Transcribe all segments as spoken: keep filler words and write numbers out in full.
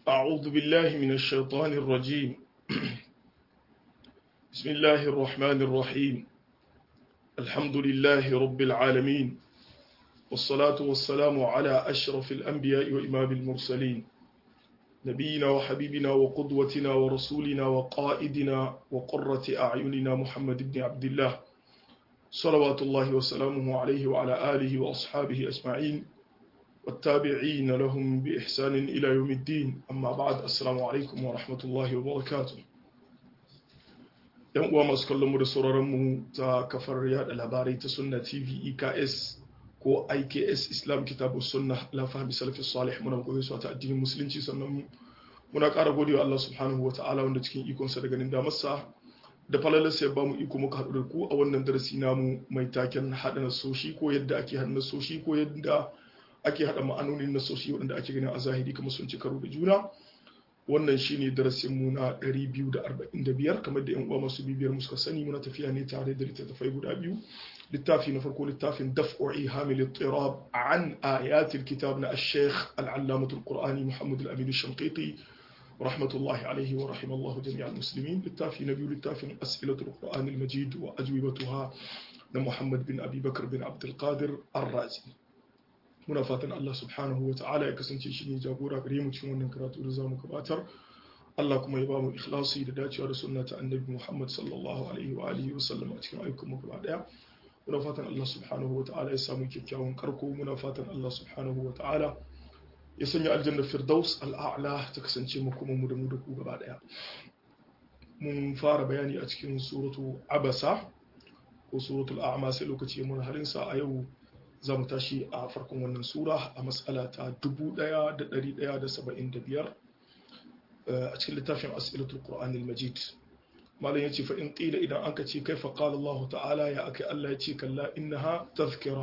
أعوذ بالله من الشيطان الرجيم. بسم الله الرحمن الرحيم. الحمد لله رب العالمين، والصلاة والسلام على أشرف الأنبياء وإمام المرسلين، نبينا وحبيبنا وقدوتنا ورسولنا وقائدنا وقرة أعيننا محمد بن عبد الله، صلوات الله وسلامه عليه وعلى آله وأصحابه أجمعين والتابعين لهم بإحسان إلى يوم الدين. أما بعد، السلام عليكم ورحمة الله وبركاته. ‘Yan uwa masu kallon mu da sauraron mu ta kafar yada labarai ta Sunna T V E K S ko I K S Islam Kitabu Sunna la fahmi salafi salih, muna gobe su ta addinin musulunci, sannan muna ƙara godewa Allah subhanahu wa ta'ala wanda cikin ikonsa da ganin damarsa da falalarsa ya bamu iko muka haɗu da ku a wannan darasi namu mai taken haɗa nasoshi ko yadda ake haɗa nasoshi ko yadda ake haɗa ma'anonin nasoshi waɗanda ake ganin a zahiri kamar sun ci karo da juna. Wannan shine darasin mu na ɗari biyu da arba'in da biyar, kamar da yan uwa masu bibiyar mu suka sani muna tafiya ne tare da littattafai guda biyu. Littafi na farko littafin daf'u ihamil ittirab an ayatil kitab na ash-shaykh al-allamah al-qur'ani Muhammad al-Amin ash-Shanqiti rahmatullahi alayhi wa rahimallahu jami'al muslimin. Littafi na biyu littafin as'ilatul qur'an al-majid wa ajwibatuha na Muhammad bin Abi Bakr bin Abdul Qadir ar-Razi. Muna fatan Allah subhanahu wa ta'ala ya kasance shi ne jagora gare mu cikin wannan karatu da zamu gabatar. Allah kuma ya ba mu ikhlasi da dacewa da sunna ta annabi Muhammad sallallahu alaihi wa alihi wa sallam a cikin ayyukan mu gaba daya. Muna fatan Allah subhanahu wa ta'ala ya samu kyakkyawan karko. Muna fatan Allah subhanahu wa ta'ala ya sanya aljanna firdaus al'a'la ta kasance mu kuma mu da mu da ku gaba daya. Mun fara bayani a cikin suratu Abasa ko suratul A'ma, sai lokaci mun harin sa a yau za mu tashi a farkon wannan sura a matsala ta dubu ɗaya da ɗari ɗaya da saba'in da biyar a cikin littafin as'ilatul qur'anil majid. malam yace fa in qila, idan anka ce kaifa qala Allah ta'ala, ya akai Allah yace kalla innaha tazkira,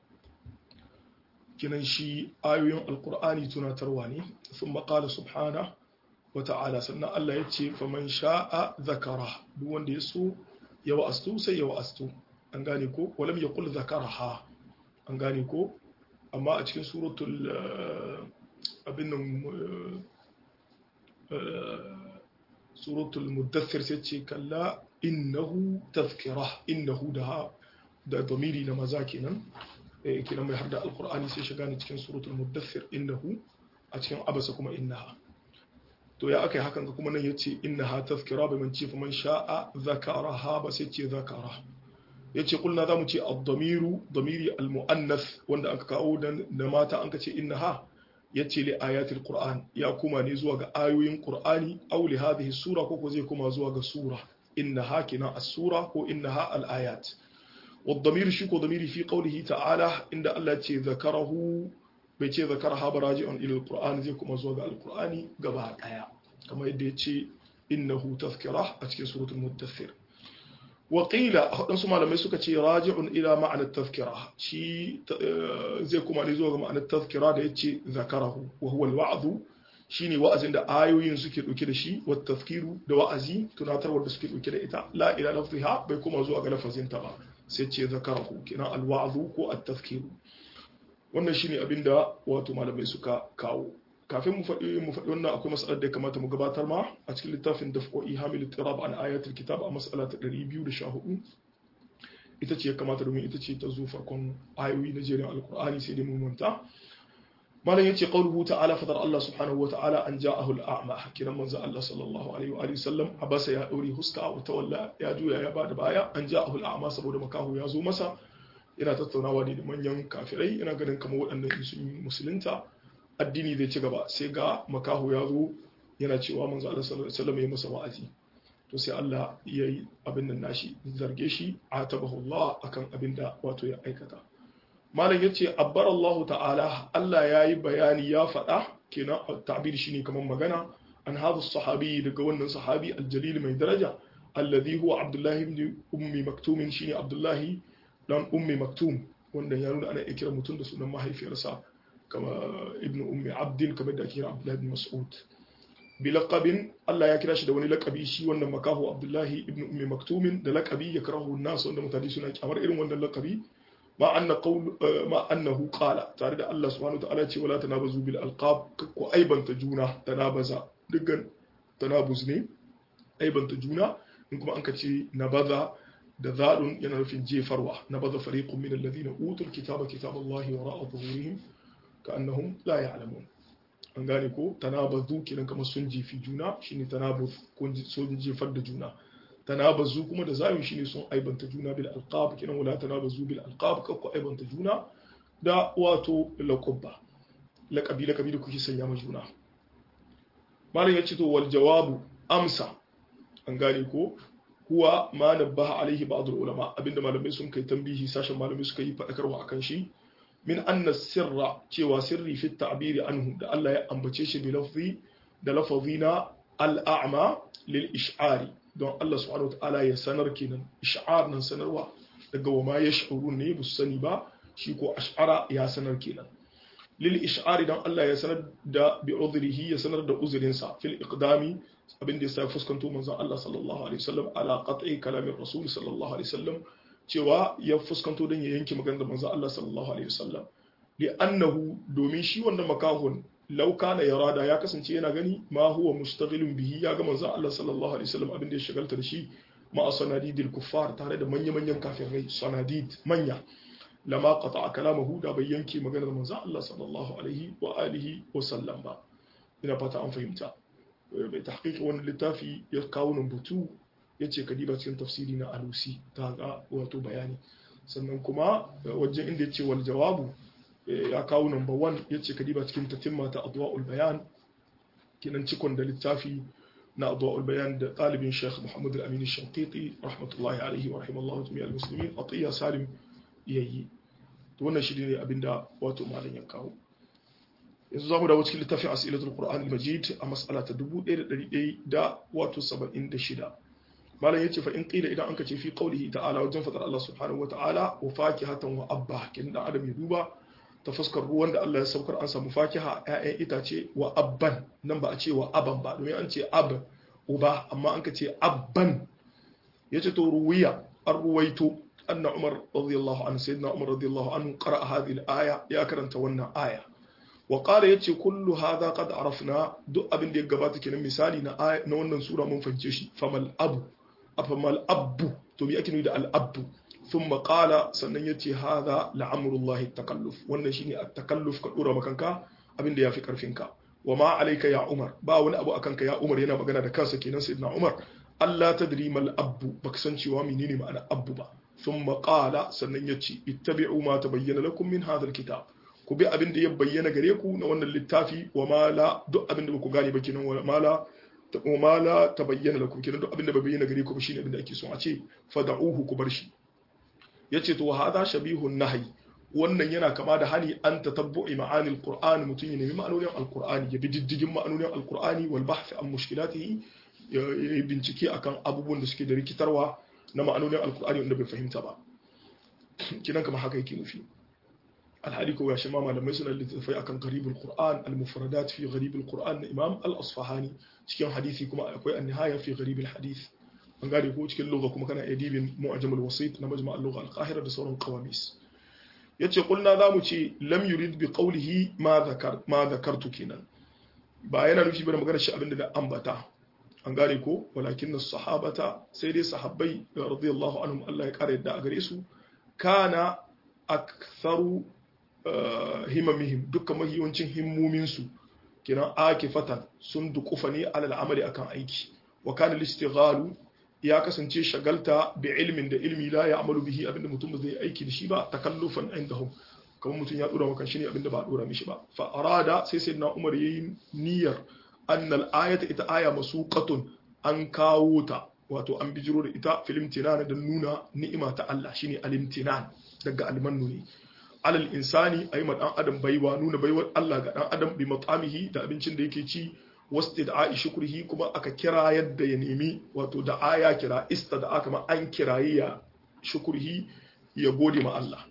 kinan shi ayoyin alqur'ani tunatarwa ne. thumma qala subhanahu wa ta'ala, sannan Allah yace faman sha'a zakara, duk wanda ya so ya wa'astu sai ya wa'astu, an gane ko, walam yaqul zakaraha, an gane ko. Amma a cikin suratul abin nan suratul muddathir sai ce kalla innahu tazkira, innahu da da domiri na maza kenan kenan mai harda alqur'ani sai shiga ne cikin suratul muddathir innahu, a cikin abasa kuma innaha. to ya akai hakan kuma nan yace innaha tazkira bai man ce fa man sha'a zakaraha ba sai ce zakara. yace kulna zamu ce ad-damiru damiri al-muannath wanda aka kawo dan da mata an kace innaha, yace li ayatil qur'an, ya kuma ne zuwa ga ayoyin qur'ani, aw li hadhihi sura ko ko zai kuma zuwa ga sura. innaha kina as-sura ko innaha al-ayat. wad-damir shi ko damiri fi qawlihi ta'ala, inda Allah ce zakarahu bai ce zakaraha baraji'un ila al-qur'an, zai kuma zuwa ga al-qur'ani gaba daya, kamar yadda yace innahu tazkira a cikin suratul muddathir. waƙila waɗansu malamai suka ce raji'un ila ma'anar tazkira, shi zai kuma ne zuwa ga ma'anar tazkira da ya ce zakarahu wa huwa al-wa'zu, shine wa'azin da ayoyin suke ɗauke da shi, wa tazkiru da wa'azi tunatarwar da suke ɗauke da ita, la ila lafziha bai kuma zuwa ga lafazin ta ba, sai ce zakarahu kina al-wa'zu ko at-tazkiru. wannan shine abinda wato malamai suka kawo. kafin mu faɗi mu faɗi wannan akwai mas'alar da ya kamata mu gabatar ma a cikin littafin daf'u ihamil ittirab an ayatul kitab a mas'ala ta ɗari biyu da sha hudu. ita ce ya kamata, domin ita ce ta zo farkon ayoyi na jerin alqur'ani, sai dai mun manta. malam yace qawluhu ta'ala, fadar Allah subhanahu wa ta'ala an ja'ahu al-a'ma, kiran manzo Allah sallallahu alaihi wa alihi sallam abasa ya daure huska wa tawalla ya juya ya bada baya, an ja'ahu al-a'ma saboda makahu ya zo masa. yana tattaunawa ne da manyan kafirai, yana ganin kamar waɗannan sun yi musulunta addini zai ci gaba, sai ga makahu ya zo yana cewa manzo Allah sallallahu alaihi wasallam ya masa wa'azi. to sai Allah ya yi abin nan nashi, zarge shi, atabahu Allah akan abin da wato ya aikata. malam yace abbar Allah ta'ala, Allah yayi bayani ya faɗa, kenan ta'bir shine kamar magana, an hadu sahabi, daga wannan sahabi aljalil mai daraja, alladhi huwa Abdullah ibn ummi maktum, shine Abdullah dan ummi maktum, wanda ya nuna ana kira mutum da sunan mahaifiyarsa kama ibn ummi abdin, kamar da kira Abdullah ibn Mas'ud. bi laqabin, Allah ya kira shi da wani laqabi, shi wannan makahu Abdullah ibn ummi maktumin, da laqabi ya karahu nas, wanda mutane suna kyamar irin wannan laqabi, ma anna qawl ma annahu qala tare da Allah subhanahu wa ta'ala ce wala tanabazu bil alqab ko aibanta juna tanabaza dukkan tanabuz ne aibanta juna in kuma an ka ce nabaza da zaɗun yana nufin jefarwa nabaza fariqun min alladhina utul kitaba kitaballahi wara'a zuhurihim ka'annahum la ya'lamun an gane ko tanabazu kiran kamar sun jefi juna shine tanabuz ko sun jefar da juna tanabazu kuma da zayu shine sun aibanta juna bil alqab kiran wala tanabazu bil alqab ko aibanta juna da wato laqabba laqabi laqabi da kuke sanya ma juna malam yace to wal jawabu amsa an gane ko huwa ma nabbaha alaihi ba'd ulama abinda malamai sun kai tambihi sashen malamai suka yi fadakarwa akan shi min anna sirra cewa sirri fi ta'biri anhu da Allah ya ambace shi bi lafzi da lafazina al-a'ma lil ish'ari don Allah subhanahu wataala ya sanar kenan ish'ar nan sanarwa daga wa ma yash'urun ne bus sani ba shi ko ash'ara ya sanar kenan lil ish'ari don Allah ya sanar da bi udhrihi ya sanar da uzurinsa fil iqdami abin da ya sa fuskanto manzon Allah sallallahu alaihi wasallam ala qat'i kalamin rasul sallallahu alaihi wasallam cewa ya fuskanto don ya yanke maganar manzon Allah sallallahu alaihi wasallam li annahu domin shi wannan makahun law kana yarada ya kasance yana gani ma huwa mustaghilun bihi ya ga manzon Allah sallallahu alaihi wasallam abin da ya shagalta da shi ma sanadidil kuffar tare da manya-manyan kafirai sanadid manya lama qata'a kalamahu da bai yanke maganar manzon Allah sallallahu alaihi wa alihi wa sallam ba ina fata an fahimta bai tahqiqi wannan littafi ya kawo numbutu yace kadiba cikin tafsiri na alusi ta ga wato bayani sannan kuma wajen inda yace wal jawabu ya kawo number one yace kadiba cikin tatimma ta adwaul bayan kinan cikon da littafi na adwaul bayan da talibin Sheikh Muhammad al-Amin al-Shanqiti rahmatullahi alaihi wa rahimallahu jami'al muslimin atiya salim yayi to wannan shi ne abinda wato malam ya kawo yanzu zamu dawo cikin littafin as'ilatul qur'an al-majid a mas'ala ta dubu ɗaya da ɗari ɗaya da wato saba'in da shida malam yace fa in qila idan anka ce fi qawlihi ta'ala wajen fadar Allah subhanahu wa ta'ala wa fakihatan wa abba kin da adam ya duba ta fuskar ruwan da Allah ya saukar an samu fakiha ƴaƴan itace wa abban nan ba a ce wa aban ba domin an ce ab uba amma anka ce abban yace to ruwiya an ruwaito anna umar radiyallahu anhu sayyidina umar radiyallahu anhu qara'a hadhihi al-aya ya karanta wannan aya wa qala yace kullu hadha qad arafna duk abin da ya gabata kenan misali na na wannan sura mun fahimce shi famal abu afamal abu to me ake nufi da al abu thumma qala sannan yace hadha la'amrullahi takalluf wannan shine at-takalluf ka dora makanka abin da yafi karfinka wa ma alayka ya umar ba wani abu akanka ya umar yana magana da kansa kenan sayyidina umar Allah tadri mal abu baka san cewa menene ma'ana abu ba thumma qala sannan yace ittabi'u ma tabayyana lakum min hadha al-kitab ku bi abin da ya bayyana gare ku na wannan littafi wa mala duk abin da ba ku gane ba kenan wa mala wa mala tabayyana lakum kenan duk abin da ba bayyana gare ku ba shine abin da ake so a ce fad'uhu ku bar shi yace to hada shabihun nahi wannan yana kama da hani an tatabbu'i ma'ani alquran mutun ya nemi ma'anonin alqur'ani ya bi diddigin ma'anonin alqur'ani wal bahth an mushkilatihi ya bincike akan abubuwan da suke da rikitarwa na ma'anonin alqur'ani wanda bai fahimta ba kinan kama haka yake nufi alhali ko ya shima malamai suna littafai akan gharibul qur'an al-mufradat fi gharibul qur'an na imam al-asfahani cikin hadisi kuma akwai an-nihaya fi gharibul hadith an gane ko cikin lugha kuma kana edibin mu'jamul wasit na majma' al-lugha al-qahira da sauran qawamis yace kulna zamu ce lam yurid bi qawlihi ma zakar ma zakartu kenan ba yana nufi bane magana shi abinda da ambata an gane ko walakin as-sahabata sai dai sahabbai radiyallahu anhum Allah ya kare yadda a gare su kana aktharu himamihim dukkan mahiyancin himmominsu kenan akifatan sun dukufa ne alal amali akan aiki wa kana listighalu ya kasance shagalta bi ilmin da ilmi la ya'malu bihi abinda mutum zai aiki da shi ba takallufan indahum kamar mutum ya dora maka shi ne abinda ba a dora mishi ba fa arada sai sayyidina Umar yayi niyyar annal ayata ita aya masuqatun an kawo ta wato an bijiro da ita filimtinan da nuna ni'ima ta Allah shine alimtinan daga almannu ne alal insani ayi ma dan adam baiwa nuna baiwar Allah ga dan adam bi mat'amihi da abincin da yake ci wastid'a shukrihi kuma aka kira yadda ya nemi wato da aya kira istad'a kama an kirayi ya shukrihi ya gode ma Allah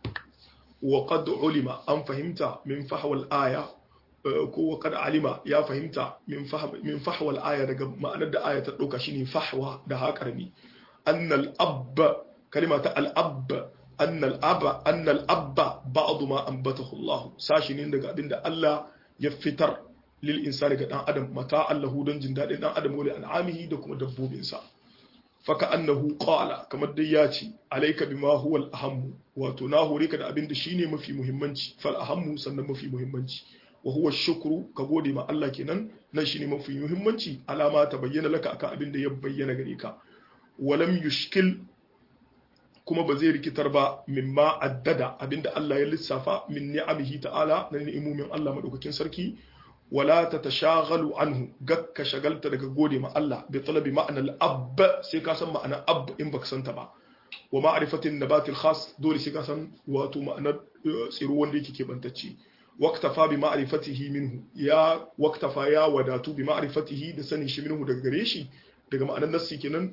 wa qad ulima an fahimta min fahwal aya ko wa qad alima ya fahimta min fahm min fahwal aya daga ma'anar da aya ta dauka shine fahwa da haƙarmi annal ab kalimata al ab annal aba annal abba ba'd ma anbatahu Allah sashi ne daga abinda Allah ya fitar lil insani ga dan adam mata Allahu don jin dadin dan adam wali an'amihi da kuma dabbobinsa faka annahu qala kamar dai ya ce alayka bima huwa al-aham wato na hore ka da abinda shine mafi muhimmanci fal ahammu sannan mafi muhimmanci wa huwa shukru ka gode ma Allah kenan nan shine mafi muhimmanci alama ta bayyana laka akan abinda ya bayyana gare ka walam yushkil kuma ba zai rikitar ba mimma addada abinda Allah ya lissafa min ni'amihi ta'ala na ni'imomin Allah madaukakin sarki wala tatashaghalu anhu gakka shagalta daga gode ma Allah bi talabi ma'ana al-ab sai ka san ma'ana ab in baka santa ba wa ma'rifatin nabatil khas dole sai ka san wato ma'anar tsiro wanda yake kebantacce waqtafa bi ma'rifatihi minhu ya waqtafa ya wadatu bi ma'rifatihi da sanin shi minhu daga gare shi daga ma'anar nassi kenan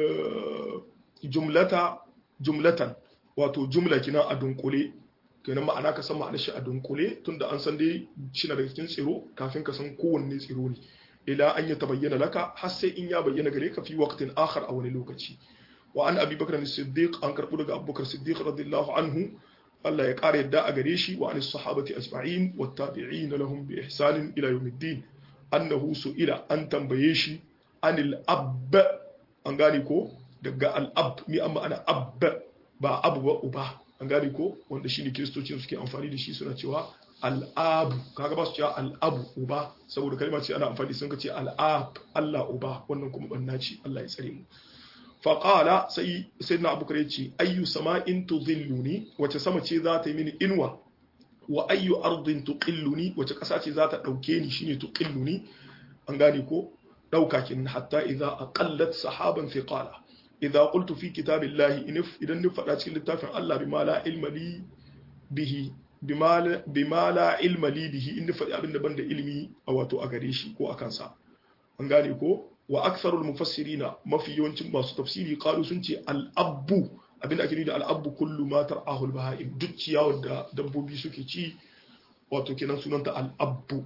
jumlata jumlatan wato jumla kina a dunkule kenan ma'ana ka san ma'anar shi a dunkule tunda an san dai shi na daga cikin tsiro kafin ka san kowanne tsiro ne ila an ya tabayyana laka har sai in ya bayyana gare ka fi waqtin akhar a wani lokaci wa an abi bakr as-siddiq an karbu daga abubakar siddiq radiyallahu anhu Allah ya kare yadda a gare shi wa an sahabati ajma'in wat tabi'in lahum bi ihsan ila yawmiddin annahu su'ila an tambaye shi anil ab an gani ko daga al-ab mi amma ana ab ba abu ba uba an gani ko wanda shine kristoci suke amfani da shi suna cewa al-ab kaga ba su cewa al-abu uba saboda kalma ce ana amfani sun ce al-ab Allah uba wannan kuma banna ce Allah ya tsare mu fa qala sai sayyidina abubakar yace ayyu sama'in tudhilluni wace sama ce za ta yi mini inwa wa ayyu ardin tuqilluni wace kasa ce za ta dauke ni shine tuqilluni an gane ko dauka kin hatta idza aqallat sahaban fi qala idza qultu fi kitabillahi inif idan ni fada cikin littafin Allah bima la ilma li bihi bima bima la ilma li bihi in fadi abinda banda ilimi a wato a gare shi ko akan sa an gane ko wa aktharul mufassirina mafi yawancin masu tafsiri qalu sun ce al-abbu abinda ake nufi da al-abbu kullu ma tar'ahu al-baha'im duk ciyawar da dabbobi suke ci wato kenan sunanta al-abbu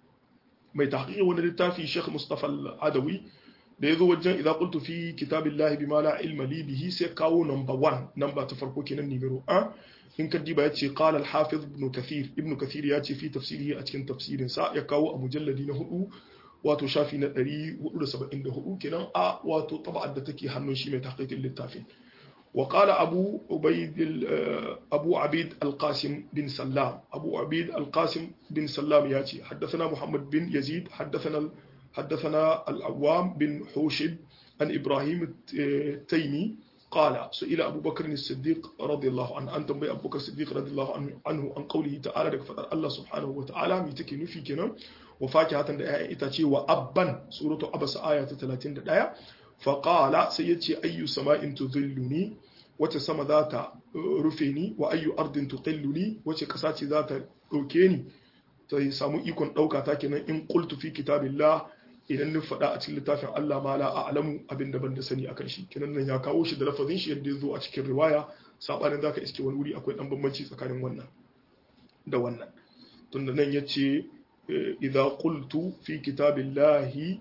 mai tahqiqi wani littafi Sheikh Mustafa Al-Adawi da yazo wajen idza qultu fi kitabillahi bima la ilma li bihi sai kawo number one number ta farko kenan numero one in ka diba yace qala al-hafiz ibn kathir ibn kathir yace fi tafsirihi a cikin tafsirin sa ya kawo a mujalladi na hudu wato shafi na ɗari hudu da saba'in da hudu kenan a wato taba'ar da take hannun shi mai tahqiqin littafin wa qala abu ubayd abu abid al-qasim bin sallam abu abid al-qasim bin sallam yace haddathana muhammad bin yazid haddathana haddathana al-awwam bin hushib an ibrahim at-taymi قال سئل أبو بكر الصديق رضي الله عنه أنتم بي أبو بكر الصديق رضي الله عنه, عنه عن قوله تعالى لك فتر الله سبحانه وتعالى ميتكي نفي كنا وفاكهة دعاء إتاتي وأبا سورة أبس آية ثلاثين دعاء فقال سيتي أي سماء تذلني وتسمى ذات رفيني وأي أرض تقلني وتكساتي ذات روكيني تسامو إيكون أوكا تاكنا إن قلت في كتاب الله idan ni faɗa a cikin littafin Allah ma la a'lamu abin da ban da sani akan shi kinan nan ya kawo shi da lafazin shi yadda ya zo a cikin riwaya sabanin zaka iske wani wuri akwai dan bambanci tsakanin wannan da wannan tunda nan yace idza qultu fi kitabillahi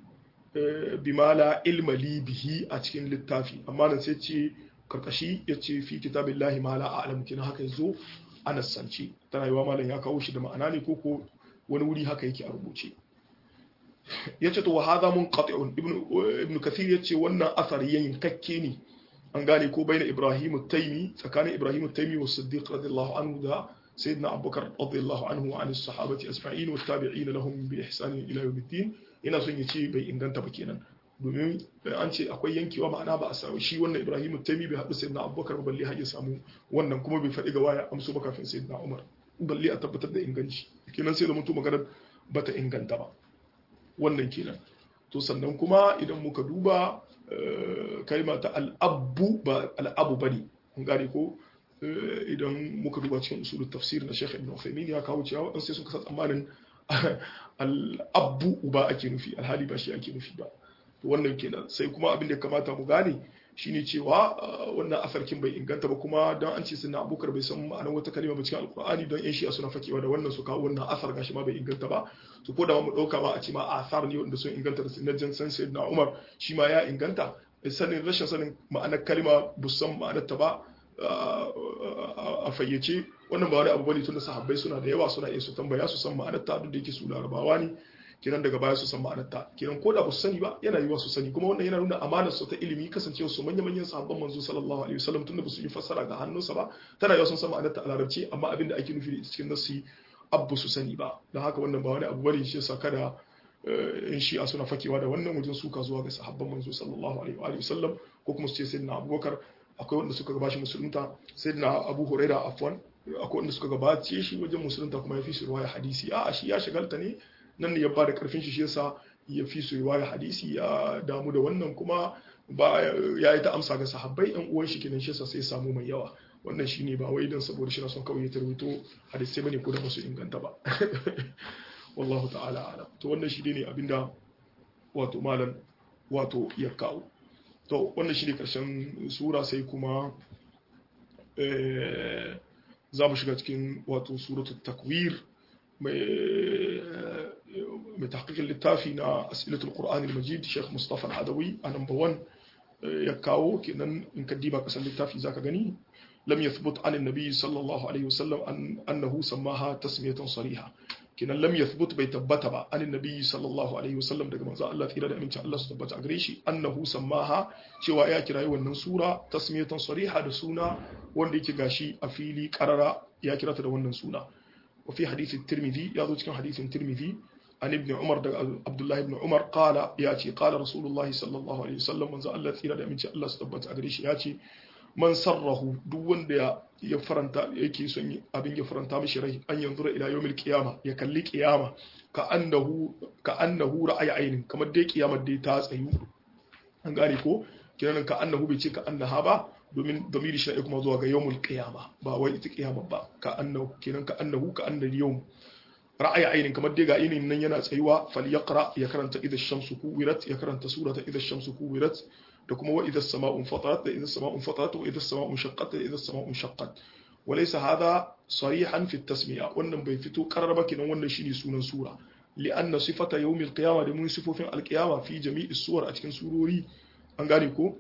bima la ilma li bihi a cikin littafi amma nan sai ce karkashi yace fi kitabillahi ma la a'lamu kinan haka yazo anas sanci tana yiwa malam ya kawo shi da ma'ana ne ko ko wani wuri haka yake a rubuce yace to hada munqati'un ibnu ibnu kathir yace wannan asari yankakke ne an gane ko baina ibrahim at-taymi tsakanin ibrahim at-taymi wa siddiq radiyallahu anhu da sayyidina abubakar radiyallahu anhu wa anis sahabati asma'in wa tabi'in lahum bi ihsan ila yawmiddin ina son yace bai inganta ba kenan domin an ce akwai yankewa ma'ana ba a samu shi wannan ibrahim at-taymi bai haɗu sayyidina abubakar ba balle har ya samu wannan kuma bai faɗi ga waya amso ba kafin sayyidina umar balle a tabbatar da inganci kenan sai da mutum magana bata inganta ba wannan kenan to sannan kuma idan muka duba kalma ta al'abu ba al'abu bane kun gane ko idan muka duba cikin usulul tafsir na Sheikh Ibn Uthaymeen ya kawo cewa an sai suka sa tsammanin al'abu uba ake nufi alhali ba shi ake nufi ba to wannan kenan sai kuma abin da kamata mu gane shine cewa wannan asarkin bai inganta ba kuma dan an ce sunna Abubakar bai san ma'anar wata kalma ba cikin alqur'ani don yan shi suna fakewa da wannan su kawo wannan asar gashi ma bai inganta ba to ko da mu dauka ba a ce ma asar ne wanda sun inganta da sunnatin san sayyidina Umar shi ma ya inganta sanin rashin sanin ma'anar kalma busan ma'anar ta ba a fayyace wannan ba wani abu bane tunda sahabbai suna da yawa suna iya su tambaya su san ma'anar ta duk da yake su larabawa ne kiran daga baya su san ma'anar ta kiran ko da ba su sani ba yana yiwa su sani kuma wannan yana nuna amanar su ta ilimi kasancewa su manya manyan sahabban manzo sallallahu alaihi wasallam tunda ba su yi fassara ga hannunsa ba tana yawa sun san ma'anar ta a larabci amma abin da ake nufi da cikin nasi abu su sani ba don haka wannan ba wani abu bane shi yasa kada in shi'a suna fakewa da wannan wajen suka zuwa ga sahabban manzo sallallahu alaihi wasallam ko kuma su ce sayyidina abubakar akwai wanda suka gabashi musulunta sayyidina abu huraira afwan akwai wanda suka gabace shi wajen musulunta kuma ya fi su riwaya hadisi a shi ya shagalta ne nan ne ya ba da karfin shi shi yasa ya fi su riwaya hadisi ya damu da wannan kuma ba ya yi ta amsa ga sahabbai yan uwan shi kenan shi yasa sai ya samu mai yawa wannan shine ba wai dan saboda shi na son kawai ya tarwito hadisi bane ko da ba su inganta ba wallahu ta'ala alam to wannan shi ne abinda wato malam wato ya kawo to wannan shi ne karshen sura sai kuma za mu shiga cikin wato suratul takwir mai tahqiqin littafi na as'ilatul qur'an al-majid Sheikh Mustafa al-Adawi a number one ya kawo kenan in ka diba kasan littafi zaka gani lam yathbut an an-nabi sallallahu alaihi wasallam annahu sammaha tasmiyatan sariha kenan lam yathbut bai tabbata ba an annabi sallallahu alaihi wasallam daga manzo Allah tsira da amincin Allah su tabbata a gare shi annahu sammaha cewa ya kirayi wannan sura tasmiyatan sariha da suna wanda yake gashi a fili qarara ya kirata da wannan suna wa fi hadisi tirmidhi ya zo cikin hadisin tirmidhi an ibn umar daga abdullah ibn umar qala ya ce qala rasulullah sallallahu alaihi wasallam manzo Allah tsira da amincin Allah su tabbata a gare shi ya ce man sarrahu duk wanda ya faranta yake son abin ya faranta mishi rai an yanzura ila yawmil qiyama ya kalli qiyama ka annahu ka annahu ra'ayi ainin kamar dai qiyamar dai ta tsayu an gane ko kiran ka annahu bai ce ka annaha ba domin damiri shi kuma zuwa ga yawmul qiyama ba wai ita qiyama ba ka annahu kiran ka annahu ka annal yawm ra'ayi ainin kamar dai ga ainin nan yana tsayuwa falyaqra ya karanta idha shamsu kuwirat ya karanta surata idha shamsu kuwirat da kuma wa idha as-sama'u fatarat da idha as-sama'u fatarat wa idha as-sama'u shaqqat da idha as-sama'u shaqqat walaysa hadha sarihan fi at-tasmiya wannan bai fito karar ba kinan wannan shine sunan sura li'anna sifata yawm al-qiyama da mun sifofin al-qiyama fi jami'i suwar a cikin surori an gane ko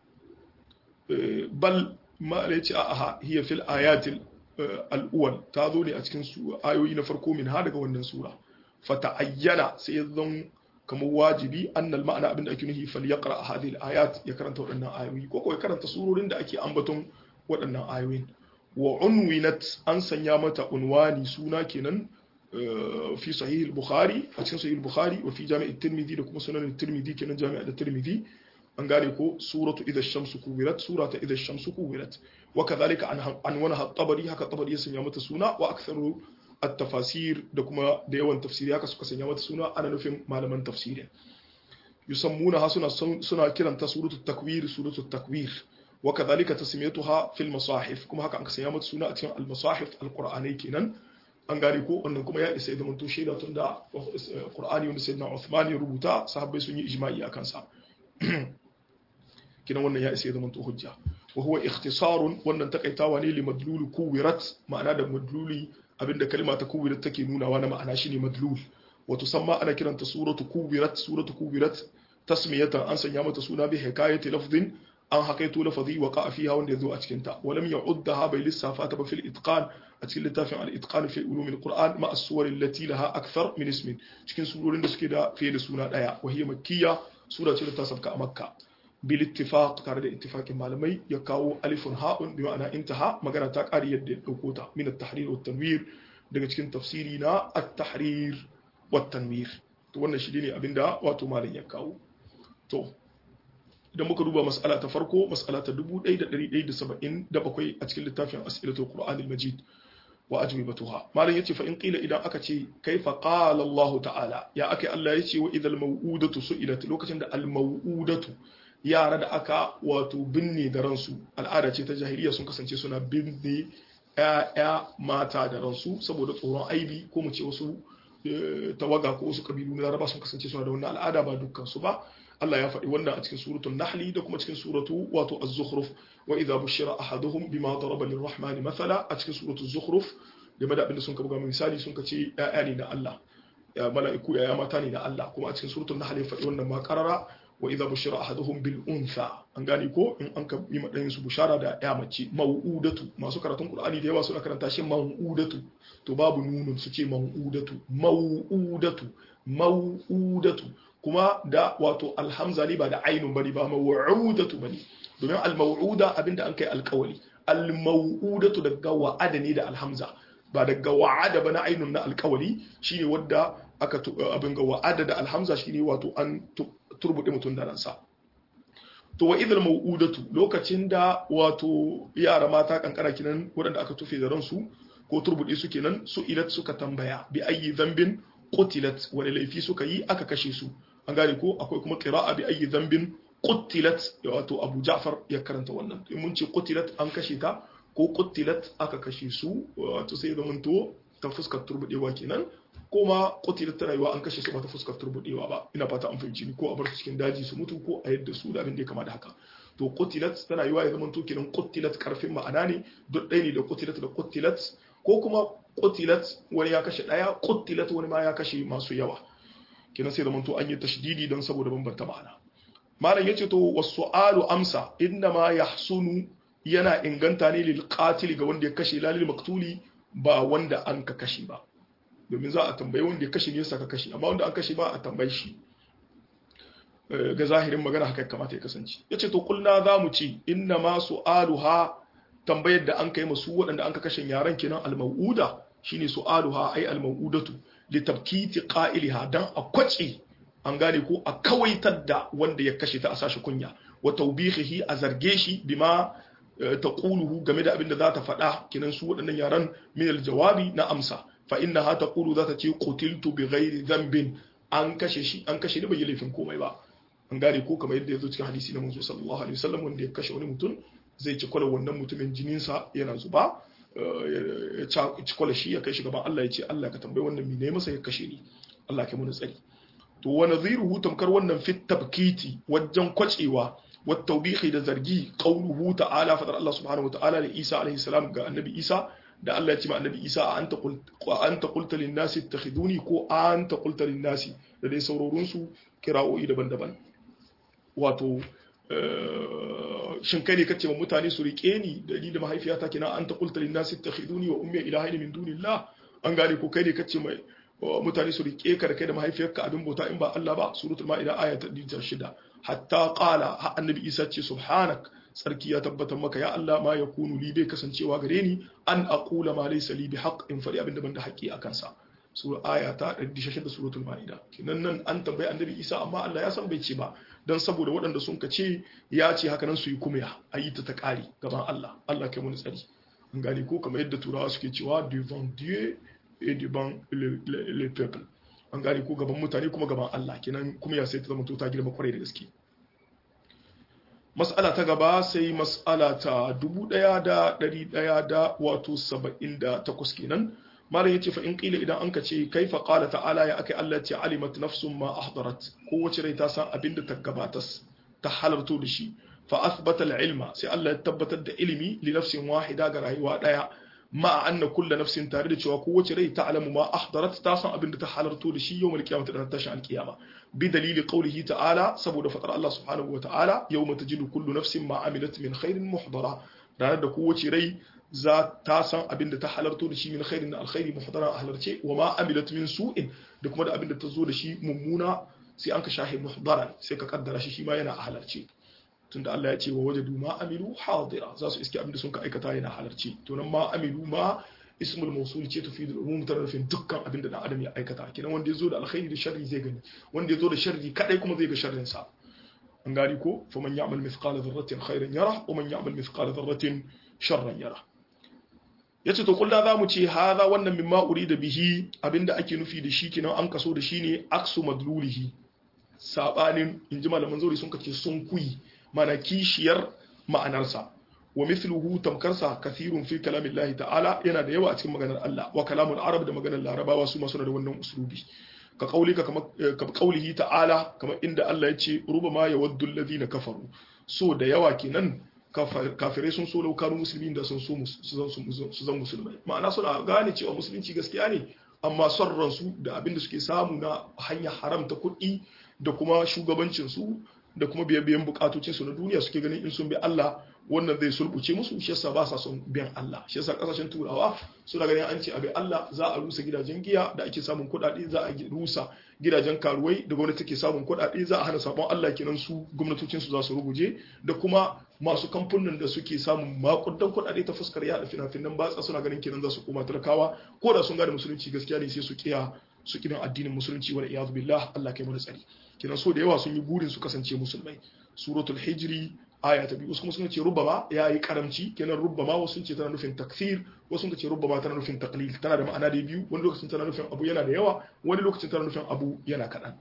bal ma yace aha hiya fil ayatil al-awwal ta zo ne a cikin ayoyi na farko min ha daga wannan sura fata'ayyana sai zan kamar wajibi annal ma'ana abinda ake nufi fal yaqra hadhihi al-ayat ya karanta waɗannan ayoyi ko ko ya karanta surorin da ake ambaton waɗannan ayoyin wa unwinat an sanya mata unwani suna kenan fi sahih al-bukhari a cikin sahih al-bukhari wa fi jami' at-tirmidhi da kuma sunan at-tirmidhi kenan jami' at-tirmidhi an gane ko suratu idha ash-shamsu kuwirat surata idha ash-shamsu kuwirat wa kadhalika an wana at-tabari haka tabari ya sanya mata suna wa aktharu التفاسير da kuma da yawan tafsiri haka suka sanya mata suna ana nufin malaman tafsiri yusammuna suna suna kiranta suratul takwir suratul takwir wa kadhalika tasmiyatuha fil masahif kuma haka an sanya mata suna a cikin al masahif al qur'ani kenan an gane ko wannan kuma ya isa da mun to shaida tunda qur'ani wanda sayyidina Uthman ya rubuta sahabbai sun yi ijma'i akan sa kinan wannan ya isa da mun to hujja wa huwa ikhtisarun wannan takaitawa ne li madlul kuwirat ma'ana da madluli abinda kalma ta kuwirat take nunawa na ma'ana shine madlul wato samma ana kiranta suratu kuwirat suratu kuwirat tasmiyatan an sanya mata suna bi hikayati lafdhin an hakaito lafzi wa qa'a fiha wanda yazo a cikin ta walam ya'uddaha bai lissafa ta ba fil itqan a cikin littafin al itqan fi ulum al qur'an ma as-suwar allati laha akthar min ismin cikin surorin da suke da fiye da suna daya wa hiya makkiyya sura ce da ta sabka a makka bil ittifaq tare da ittifaqin malamai ya kawo alifun ha'un bi ma'ana intaha magana ta ƙari yadda ya dauko ta min at-tahrir wat tanwir daga cikin tafsiri na at-tahrir wat tanwir to wannan shi ne abinda wato malam ya kawo to idan muka duba mas'ala ta farko mas'ala ta dubu ɗaya da ɗari ɗaya da saba'in da bakwai a cikin littafin as'ilatul qur'anil majid wa ajwibatuha malam yace fa in qila idan aka ce kaifa qala Allah ta'ala ya akai Allah yace wa idhal maw'udatu su'ilat lokacin da al maw'udatu yara da aka wato binne da ransu al'ada ce ta jahiliya sun kasance suna binne ƴaƴa mata da ransu saboda tsoron aibi ko mu ce wasu tawaga ko wasu kabilu na Laraba sun kasance suna da wannan al'ada ba dukkan su ba Allah ya faɗi wannan a cikin suratul Nahl da kuma cikin suratu wato Az-Zukhruf wa idha bushira ahaduhum bima daraba lir-rahman mathala a cikin suratul Zukhruf game da abinda sun ka buga misali sun ka ce ƴaƴa ne na Allah ya mala'iku ƴaƴa mata ne na Allah kuma a cikin suratul Nahl ya faɗi wannan ma qarara wa idza bushira ahaduhum bil untha an gane ko in an ka yi madayin su bushara da ya mace mau'udatu masu karatun qur'ani da yawa suna karanta shi mau'udatu to babu nunun su ce mau'udatu mau'udatu mau'udatu kuma da wato alhamza ne ba da ainun bane ba mau'udatu bane domin al-mau'uda abinda an kai alƙawari al-mau'udatu daga wa'ada ne da alhamza ba daga wa'ada ba na ainun na alƙawari shine wanda aka abin ga wa'ada da alhamza shine wato an turbude mutun da ransa to wa idhal mau'udatu lokacin da wato yara mata kankara kinan wadanda aka tufe da ransu ko turbude su kenan su ilat suka tambaya bi ayi dhanbin qutilat wani laifi suka yi aka kashe su an gane ko akwai kuma qira'a bi ayi dhanbin qutilat wato Abu Ja'far ya karanta wannan in mun ce qutilat an kashe ta ko qutilat aka kashe su wato sai zaman to ta fuskar turbudewa kenan kuma qutilat ta rayuwa an kashe su ba ta fuskar turbudewa ba ina fata an fahimci ni ko a bar su cikin daji su mutu ko a yadda su da abin da ya kama da haka to qutilat ta rayuwa ya zaman to kenan qutilat karfin ma'ana ne duk ɗaya ne da qutilat da qutilat ko kuma qutilat wani ya kashe daya qutilat wani ma ya kashe masu yawa kenan sai zaman to an yi tashdidi don saboda bambanta ma'ana malam yace to wasu'alu amsa inna ma yahsunu yana inganta ne lil qatil ga wanda ya kashe lalil maktuli ba wanda an ka kashe ba domin za a tambayi wanda ya kashe ne saka kashe amma wanda an kashe ba a tambayi shi ga zahirin magana haka kamata ya kasance yace to kulna zamu ci inna ma su'aluha tambayar da an kai masu waɗanda an ka kashe yaran kenan al-mau'uda shine su'aluha ai al-mau'udatu li tabkiti qa'iliha dan a kwace an gane ko a kawaitar da wanda ya kashe ta a sashi kunya wa tawbihihi a zarge shi bima taquluhu game da abinda za ta faɗa kinan su waɗannan yaran min aljawabi na amsa fa innaha taqulu za ta ce qutiltu bighairi dhanbin an kashe shi an kashe ni bai laifin komai ba an gane ko kamar yadda yazo cikin hadisi na manzo sallallahu alaihi wasallam wanda ya kashe wani mutum zai ci kwala wannan mutumin jinin sa yana zuba ya ci kwala shi ya kai shi gaban Allah ya ce Allah ka tambaye wannan mene masa ya kashe ni Allah ka mun tsari to wa nadhiruhu tamkar wannan fit tabkiti wajen kwacewa wa tawbihi da zargi qauluhu ta'ala fadar Allah subhanahu wa ta'ala li Isa alaihi salam ga annabi Isa da Allah ya ce ma annabi Isa anta qult anta qulta lin nasi ittakhiduni ko anta qulta lin nasi da dai saurorun su kira'o'i daban-daban wato shin kai ne kace ma mutane su rike ni da ni da mahaifiyata kina anta qulta lin nasi ittakhiduni wa ummi ilahin min dunillah an gane ko kai ne kace mai mutane su rike ka da kai da mahaifiyarka abin bauta in ba Allah ba suratul maida aya ta shida hatta qala ha annabi Isa ce subhanak sarki ya tabbatar maka ya Allah ma yakunu li bai kasancewa gare ni an aqula ma laysa li bihaq in fari abin da ban da haƙi akan sa sura aya ta shida suratul maida kinan nan an tambayi annabi Isa amma Allah ya san bai ce ba dan saboda waɗanda sun kace ya ce haka nan su yi kuma ya ayi ta ta kare gaban Allah Allah kai mun tsari an gane ko kamar yadda turawa suke cewa devant Dieu et devant le, le, le peuple an gane ko gaban mutane kuma gaban Allah kenan kuma ya sai ta zama ta girma kwarai da gaske mas'ala ta gaba sai mas'ala ta dubu ɗaya da ɗari ɗaya da wato saba'in da takwas kenan malam yace fa in qila idan anka ce kaifa qala ta'ala ya akai Allah ce alimat nafsun ma ahdarat ko wace rai ta san abinda ta gabatas ta halarto da shi fa athbata al-ilma sai Allah ya tabbatar da ilimi li nafsin wahida ga rayuwa daya ma anna kullu nafsin tare da cewa kowace rai ta alamu ma ahdarat ta san abinda ta halarto da shi yawmal qiyamah da tashin al-qiyama bi dalili qawlihi ta'ala saboda fatar Allah subhanahu wa ta'ala yawma tajidu kullu nafsin ma amilat min khairin muhdara ranar da kowace rai za ta san abinda ta halarto da shi min khairin alkhairi muhdara halarce wa ma amilat min su'in da kuma da abinda ta zo da shi mummuna sai an ka shahi muhdaran sai ka kaddara shi shi ma yana a halarce tunda Allah ya ce wa wajadu ma amilu hadira za su iske abinda sun ka aikata yana halarci to nan ma amilu ma ismul mawsul ce tufidu umum tarafin dukkan abinda dan adam ya aikata kinan wanda yazo da alkhairi da sharri zai gani wanda yazo da sharri kadai kuma zai ga sharrin sa an gari ko fa man ya'mal mithqala dharratin khairan yara wa man ya'mal mithqala dharratin sharran yara yace to kullu za mu ce hadha wannan mimma urida bihi abinda ake nufi da shi kinan an kaso da shi ne aksu madlulihi sabanin inji malaman zauri sun kace sun kuyi mana kishiyar ma'anarsa wa mithluhu tamkarsa kathirun fi kalamillahi ta'ala yana da yawa a cikin maganar Allah wa kalamul arab da maganar larabawa su ma suna da wannan uslubi ka kaulika kama ka kaulihi ta'ala kamar inda Allah ya ce rubama yawaddu alladhina kafaru so da yawa kenan kafirai sun so laukanu musulmin da sun so su zan musulmai ma'ana suna gane cewa musulunci gaskiya ne amma son ransu da abin da suke samu na hanyar haramta kuɗi da kuma shugabancinsu da kuma biyan biyan bukatocin su na duniya suke ganin in sun bi Allah wannan zai sulbuce musu shi yasa ba sa son biyan Allah shi yasa kasashen turawa suna ganin an ce a bi Allah za a rusa gidajen giya da ake samun kuɗaɗe za a rusa gidajen karuwai da gwamnati take samun kuɗaɗe za a hana sabon Allah kenan su gwamnatocin su za su ruguje da kuma masu kamfanin da suke samun makudan kuɗaɗe ta fuskar yada fina-finan batsa suna ganin kenan za su koma talakawa ko da sun gane musulunci gaskiya ne sai su kiya su kidan addinin musulunci wal iyad billah Allah kai mu da tsari kenan so da yawa sun yi burin su kasance musulmai suratul hijri aya ta biyu wasu kuma sun ce rubbama yayi karamci kenan rubbama wasu sun ce tana nufin takfir wasu sun ce rubbama tana nufin taqlil tana da ma'ana da biyu wani lokacin tana nufin abu yana da yawa wani lokacin tana nufin abu yana kadan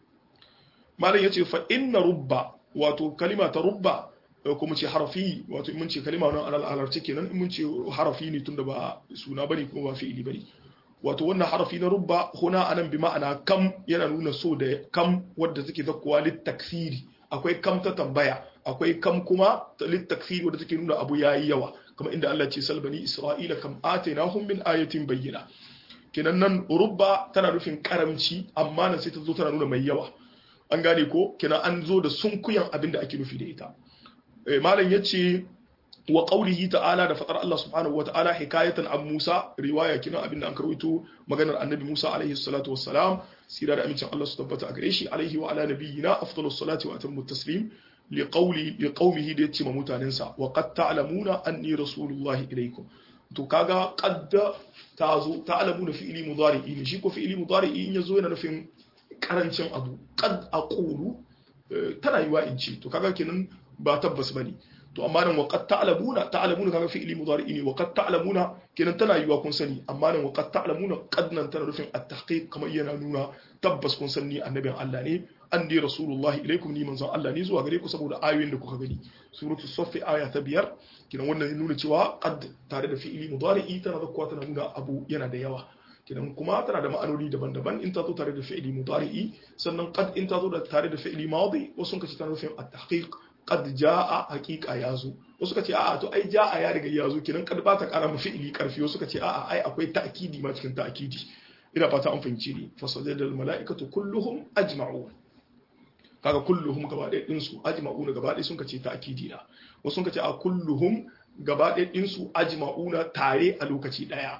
malam yace fa inna rubba wato kalima ta rubba ko mu ce harafi wato in mun ce kalima wannan alal alarci kenan in mun ce harafi ne tunda ba suna bane kuma ba fi'ili bane wato wannan harafi na rubba huna anan bi ma'ana kam yana nuna so da kam wadda take zakkuwa lit takfiri akwai kam ta tambaya akwai kam kuma lit takfiri wadda take nuna abu yayi yawa kamar inda Allah ce salbani isra'ila kam atainahum min ayatin bayyina kenan nan rubba tana nufin karamci amma nan sai ta zo tana nuna mai yawa an gane ko kenan an zo da sunkuyan abin da ake nufi da ita malam yace wa qawlihi ta'ala da fatar Allah subhanahu wata'ala hikayatan an Musa riwaya kina abinda an karwaito maganar annabi Musa alaihi salatu wassalam sira da amincin Allah su tabbata a gare shi alaihi wa ala nabiyina afdalus salati wa atammu taslim li qawli li qaumihi da yace ma mutanen sa wa qad ta'lamuna anni rasulullahi ilaykum to kaga qad tazo ta'lamuna fi'li mudari'i ne shi ko fi'li mudari'i in yazo yana nufin karancin abu qad aqulu tana yiwa in ce to kaga kenan ba tabbas bane to amma nan waqad ta'lamuna ta'lamuna kaga fi'li mudari'i ne waqad ta'lamuna kenan tana yiwa kun sani amma nan waqad ta'lamuna qad nan tana nufin at-tahqiq kamar yana nuna tabbas kun sani annabin Allah ne anni rasulullahi ilaikum ni manzon Allah ne zuwa gare ku saboda ayoyin da kuka gani suratul saff aya ta biyar kenan wannan ya nuna cewa qad tare da fi'li mudari'i tana zakkuwa tana nuna abu yana da yawa kenan kuma tana da ma'anoni daban-daban in ta zo tare da fi'li mudari'i sannan qad in ta zo tare da fi'li madi wasu kace tana nufin at-tahqiq qad jaa haqiqa yazo wasu kace a'a to ai jaa ya riga yazo kinan kad ba ta kara mu fi'ili karfi wasu kace a'a ai akwai ta'kidi ma cikin ta'kidi ina fata an fahimci ni fa sajadal malaikatu kulluhum ajma'un kaga kulluhum gaba ɗaya din su ajma'una gaba ɗaya sun kace ta'kidi na wasu sun kace a kulluhum gaba ɗaya din su ajma'una tare a lokaci daya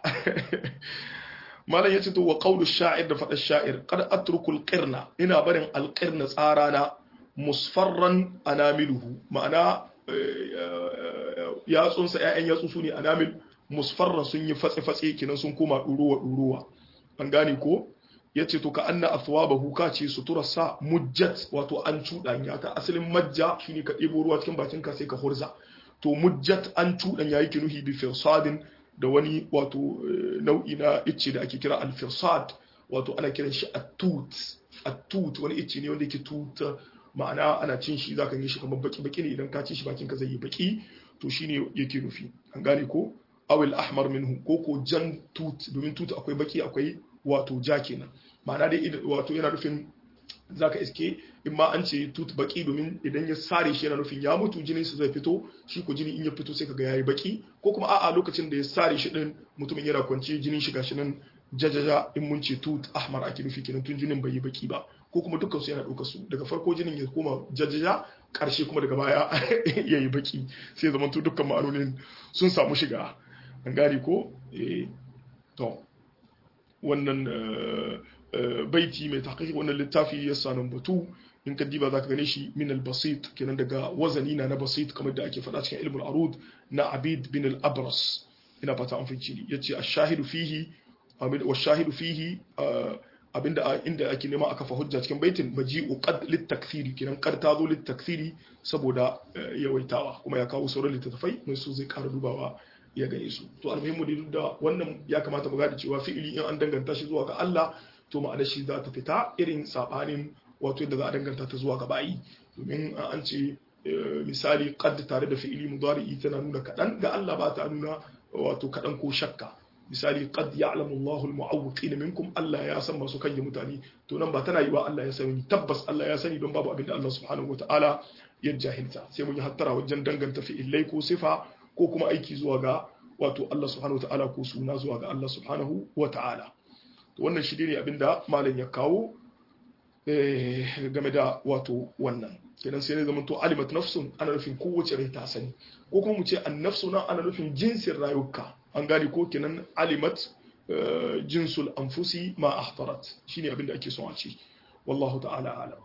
malan yace to wa qawlu sha'ir da fada sha'ir qad atruku al-qirna ina barin al-qirna tsarana musfarran anamiluhu ma'ana yatsunsa ƴaƴan yatsu su ne anamil musfarran sun yi fatsi-fatsi kinan sun koma ɗuruwa ɗuruwa an gane ko ya ce to ka anna athwabahu ka ce suturarsa mujjat wato an cuɗanya ta asalin majja shine ka ɗebo ruwa cikin bakin ka sai ka hurza to mujjat an cuɗanya yake nuhi bi firsadin da wani wato nau'i na icce da ake kira al-firsad wato ana kiran shi at-tut at-tut wani icce ne wanda yake tuta ma'ana ana cin shi zaka yi shi kamar baki baki ne idan ka ci shi bakin ka zai yi baki to shine yake nufi an gane ko awil ahmar minhu ko ko jan tut domin tut akwai baki akwai wato ja kenan ma'ana dai wato yana nufin zaka iske in ma an ce tut baki domin idan ya sare shi yana nufin ya mutu jinin sa zai fito shi ko jini in ya fito sai kaga yayi baki ko kuma a'a lokacin da ya sare shi din mutumin yana kwance jinin shi gashi nan jajaja in mun ce tut ahmar ake nufi kenan tun jinin bai yi baki ba ko kuma dukkan su yana ɗaukar su daga farko jinin ya koma jajaja ƙarshe kuma daga baya ya yi baki sai zaman to dukkan ma'anonin sun samu shiga an gane ko eh to wannan baiti mai tahqiq wannan littafi ya sanan batu in ka diba zaka gane shi min al-basit kenan daga wazani na na basit kamar da ake faɗa cikin ilmul arud na Abid bin al-Abras ina fata an fice yace ash-shahidu fihi wa shahidu fihi abinda inda ake nema aka fa hujja cikin baitin maji'u qad litakthiri kinan qad tazo litakthiri saboda yawaitawa kuma ya kawo sauran littattafai mai su zai ƙara dubawa ya gane su to almuhimmu dai duk da wannan ya kamata mu gane cewa fi'ili in an danganta shi zuwa ga Allah to ma'anar shi za ta fita irin sabanin wato yadda za a danganta ta zuwa ga bayi domin an ce misali qad tare da fi'ili mudari'i tana nuna kadan ga Allah ba ta nuna wato kadan ko shakka misali qad ya'lamu Allahu al-mu'awwiqin minkum Allah ya san masu kanye mutane to nan ba tana yi wa Allah ya sani tabbas Allah ya sani don babu abin da Allah subhanahu wataala ya jahilta sai mun yi hattara wajen danganta fi'ilai ko sifa ko kuma aiki zuwa ga wato Allah subhanahu wataala ko suna zuwa ga Allah subhanahu wataala to wannan shi ne abinda malam ya kawo game da wato wannan kenan sai ne zaman to alimat nafsun ana nufin kowace rai ta sani ko kuma mu ce an nafsu na ana nufin jinsin rayuka an gane ko kenan alimat jinsul anfusi ma ahtarat shine abin da ake son a ce wallahu ta'ala alam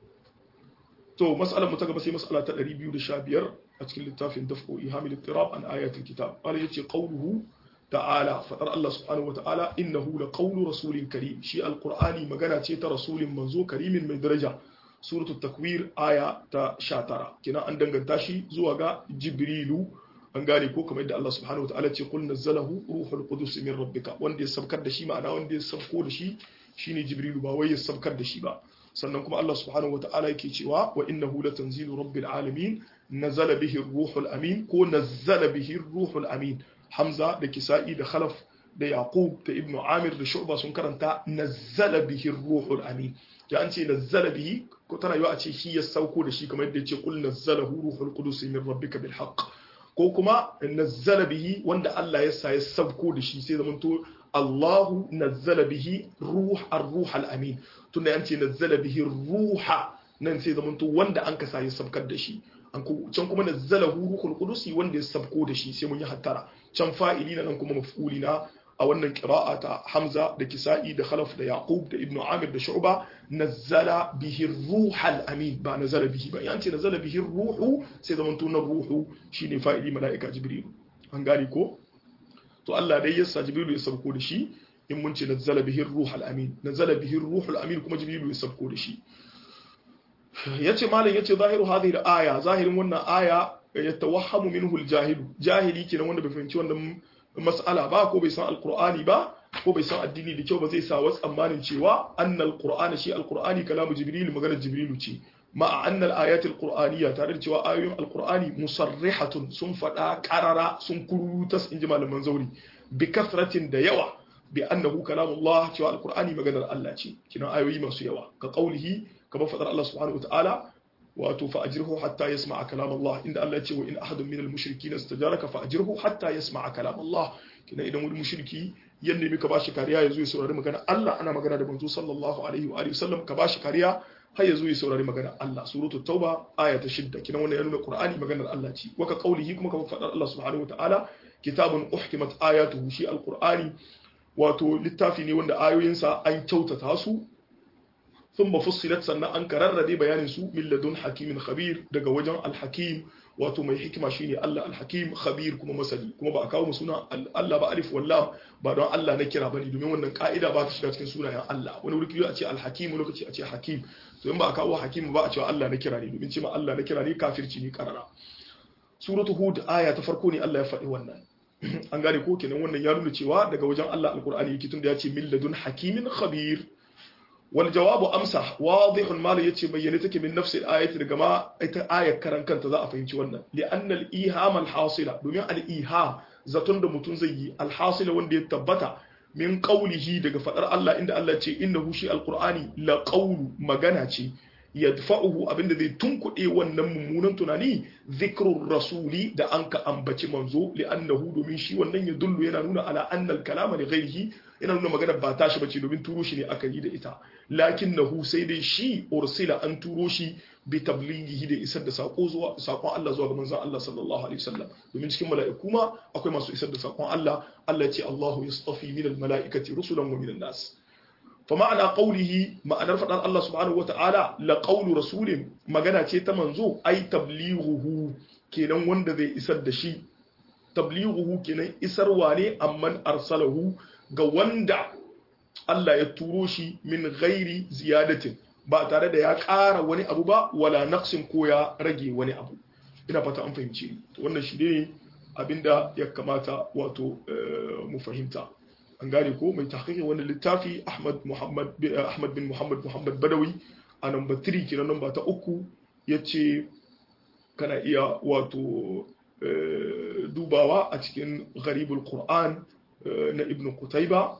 to mas'alar mu ta gaba sai mas'ala ta ɗari biyu da sha biyar a cikin littafin daf'u ihamil ittirab an ayatul kitab qala yace qawluhu ta'ala fadar Allah subhanahu wa ta'ala innahu la qawlu rasulin karim shi alqur'ani magana ce ta rasulin manzo karimin mai daraja suratu takwir aya ta sha tara kina an danganta shi zuwa ga jibrilu an gane ko kamar yadda Allah subhanahu wa ta'ala ce qul nazzalahu ruhul qudus min rabbika wanda ya sabkar da shi ma'ana wanda ya sabko da shi shine jibrilu ba wai ya sabkar da shi ba sannan kuma Allah subhanahu wa ta'ala yake cewa wa innahu latanzilu rabbil alamin nazala bihi ruhul amin ko nazzala bihi ruhul amin hamza da kisa'i da khalaf da yaqub da ibnu amir da shu'ba sun karanta nazzala bihi ruhul amin ya an ce nazzala bihi ko tana yiwa a ce shi ya sauko da shi kamar yadda yace qul nazzalahu ruhul qudus min rabbika bil haqq ko kuma nazzala bihi wanda Allah ya sa ya sauko da shi sai zamanto Allahu nazzala bihi ruh ar-ruh al-amin tunda an ce nazzala bihi ruha nan sai zamanto wanda an kasa ya sabkar da shi an ko can kuma nazzalahu ruhul qudus wanda ya sabko da shi sai mun yi hattara can fa'ili nan kuma maf'uli na a wannan qira'a ta Hamza da Kisa'i da Khalaf da Yaqub da Ibn Amir da Shu'ba nazzala bihi ruhal amin ba nazala bihi ba yanci nazala bihi ruhu sai zamanto na ruhu shine fa'ili mala'ika Jibril an gane ko to Allah dai yasa Jibril ya sabko da shi in mun ce nazzala bihi ruhal amin nazala bihi ruhul amin kuma Jibril ya sabko da shi yace malam yace zahiru hadhihi al-aya zahirin wannan aya yatawahhamu minhu al-jahil jahili kenan wanda bai fahimci wannan mas'ala ba ko bai san alqur'ani ba ko bai san addini da kyau ba zai sa wasu tsammanin cewa annal qur'ana shi alqur'ani kalamu jibril maganar jibrilu ce ma'a annal ayatul qur'aniyya tare da cewa ayoyin alqur'ani musarrihatun sun fada qarara sun kurutas inji malaman zauri bi kasratin da yawa bi annahu kalamullah cewa alqur'ani maganar Allah ce kina ayoyi masu yawa ka qaulihi kama fadar Allah subhanahu wa ta'ala wato fa'ajirhu hatta yasma'a kalam Allah inda Allah ya ce wa in ahadun minal mushrikin istajaraka fa'ajirhu hatta yasma'a kalam Allah kina idan wani mushriki ya nemi ka bashi kariya yazo ya saurari magana Allah ana magana da manzo sallallahu alaihi wa alihi wasallam ka bashi kariya har yazo ya saurari magana Allah suratul tauba aya ta shida kina wannan ya nuna qur'ani maganar Allah ce waka qaulihi kuma kama fadar Allah subhanahu wa ta'ala kitabun uhkimat ayatuhu shi alqur'ani wato littafi ne wanda ayoyinsa an kyautata su ثم فصلت سنة أن كرر بيان سوء من لدن حكيم خبير دقا وجن الحكيم واتو مي حكمة شيني الله الحكيم خبير كما مسلي كما بأكاو مسونا الله بألف والله بعد الله نكرا بني دومين ونن قائدة بات شكات كن سونا يا الله ونقول كيو أتي الحكيم ونقول أتي حكيم ثم بأكاو حكيم بأتي الله نكرا لي دومين شما الله نكرا لي كافر شيني كرنا سورة هود آية تفرقوني الله يفعل ونن an gane ko kenan wannan ya nuna cewa daga wajen Allah alqur'ani yake tunda ya ce min ladun hakimin khabir والجواب أمسح واضح ما يتي بينتك من نفس الآية الجماعة آية كرن كنت ذا أفهمت ونا لأن الإيهام الحاصلة بمعنى الإيهام زتون دمتون زي الحاصلة وندي تبتا من قوله دق فتر الله إن الله تي إنه شيء القرآن لا قول مجانا تي يدفعه أبن ذي تنكو إيه ونمونا تناني ذكر الرسول دا أنك أنبتي منزو لأنه دومين شي ونن يدل ينانون على أن الكلام لغيره ina nuna magana ba tashi bace domin turo shi ne aka yi da ita lakinnahu sai dai shi ursila an turo shi bi tablighihi da isar da sako zuwa sakon Allah zuwa ga manzon Allah sallallahu alaihi wasallam domin cikin mala'iku ma akwai masu isar da sakon Allah Allah ya ce Allahu yastafi minal mala'ikati rusulan wa minan nas fa ma'ana qawlihi ma'anar fadan Allah subhanahu wata'ala la qawlu rasulin magana ce ta manzo ai tablighuhu kenan wanda zai isar da shi tablighuhu kenan isarwa ne amman arsalahu ga wanda Allah ya turo shi min ghairi ziyadatin ba tare da ya ƙara wani abu ba wala naqsin ko ya rage wani abu ina fata an fahimci ni wannan shi ne abinda ya kamata wato mu fahimta an gane ko mai tahqiqi wannan littafi Ahmad Muhammad Ahmad bin Muhammad Muhammad Badawi a number three kenan number ta uku yace kana iya wato dubawa a cikin gharibul Qur'an na Ibn Qutayba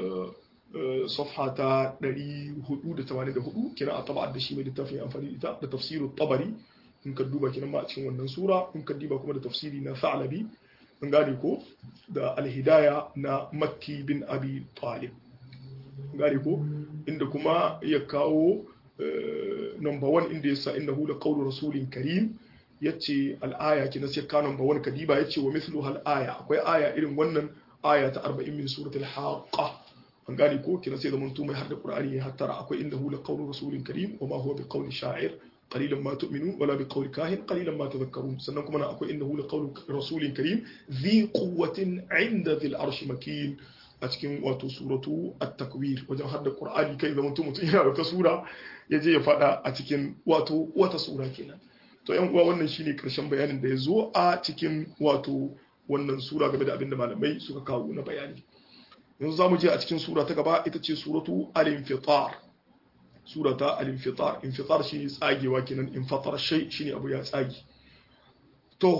صفحة ɗari hudu da tamanin da hudu kina a taba'ar da shi mai littafin amfani ita da tafsirin tabari in ka duba kina ma a cikin wannan sura in ka duba kuma da tafsiri na Tha'labi in gane ko da al-hidaya na Makki bin Abi Talib gane ko inda kuma ya kawo number one inda yasa innahu la qawlu rasulin karim yace al-aya kina sai ka number one kadiba yace wa mithlu hal aya akwai aya irin wannan aya ta arba'in min suratul haqqa an gane ko kina sai zaman mai har da qur'ani ya hattara akwai innahu la qawlu rasulin karim wa ma huwa bi qawli sha'ir qalilan ma tu'minun wala bi qawli kahin qalilan ma tadhakkarun sannan kuma akwai innahu la qawlu rasulin karim dhi quwwatin 'inda dhil arshi makin a cikin wato suratu at-takwir wajen hadda qur'ani kai zaman mutum yana da sura yaje ya fada a cikin wato wata sura kenan to yan uwa wannan shine karshen bayanin da ya zo a cikin wato wannan sura game da abinda malamai suka kawo na bayani yanzu zamu je a cikin sura ta gaba ita ce suratu al-infitar surata al-infitar infitar shine tsagewa kenan infatar shay shine abu ya tsage to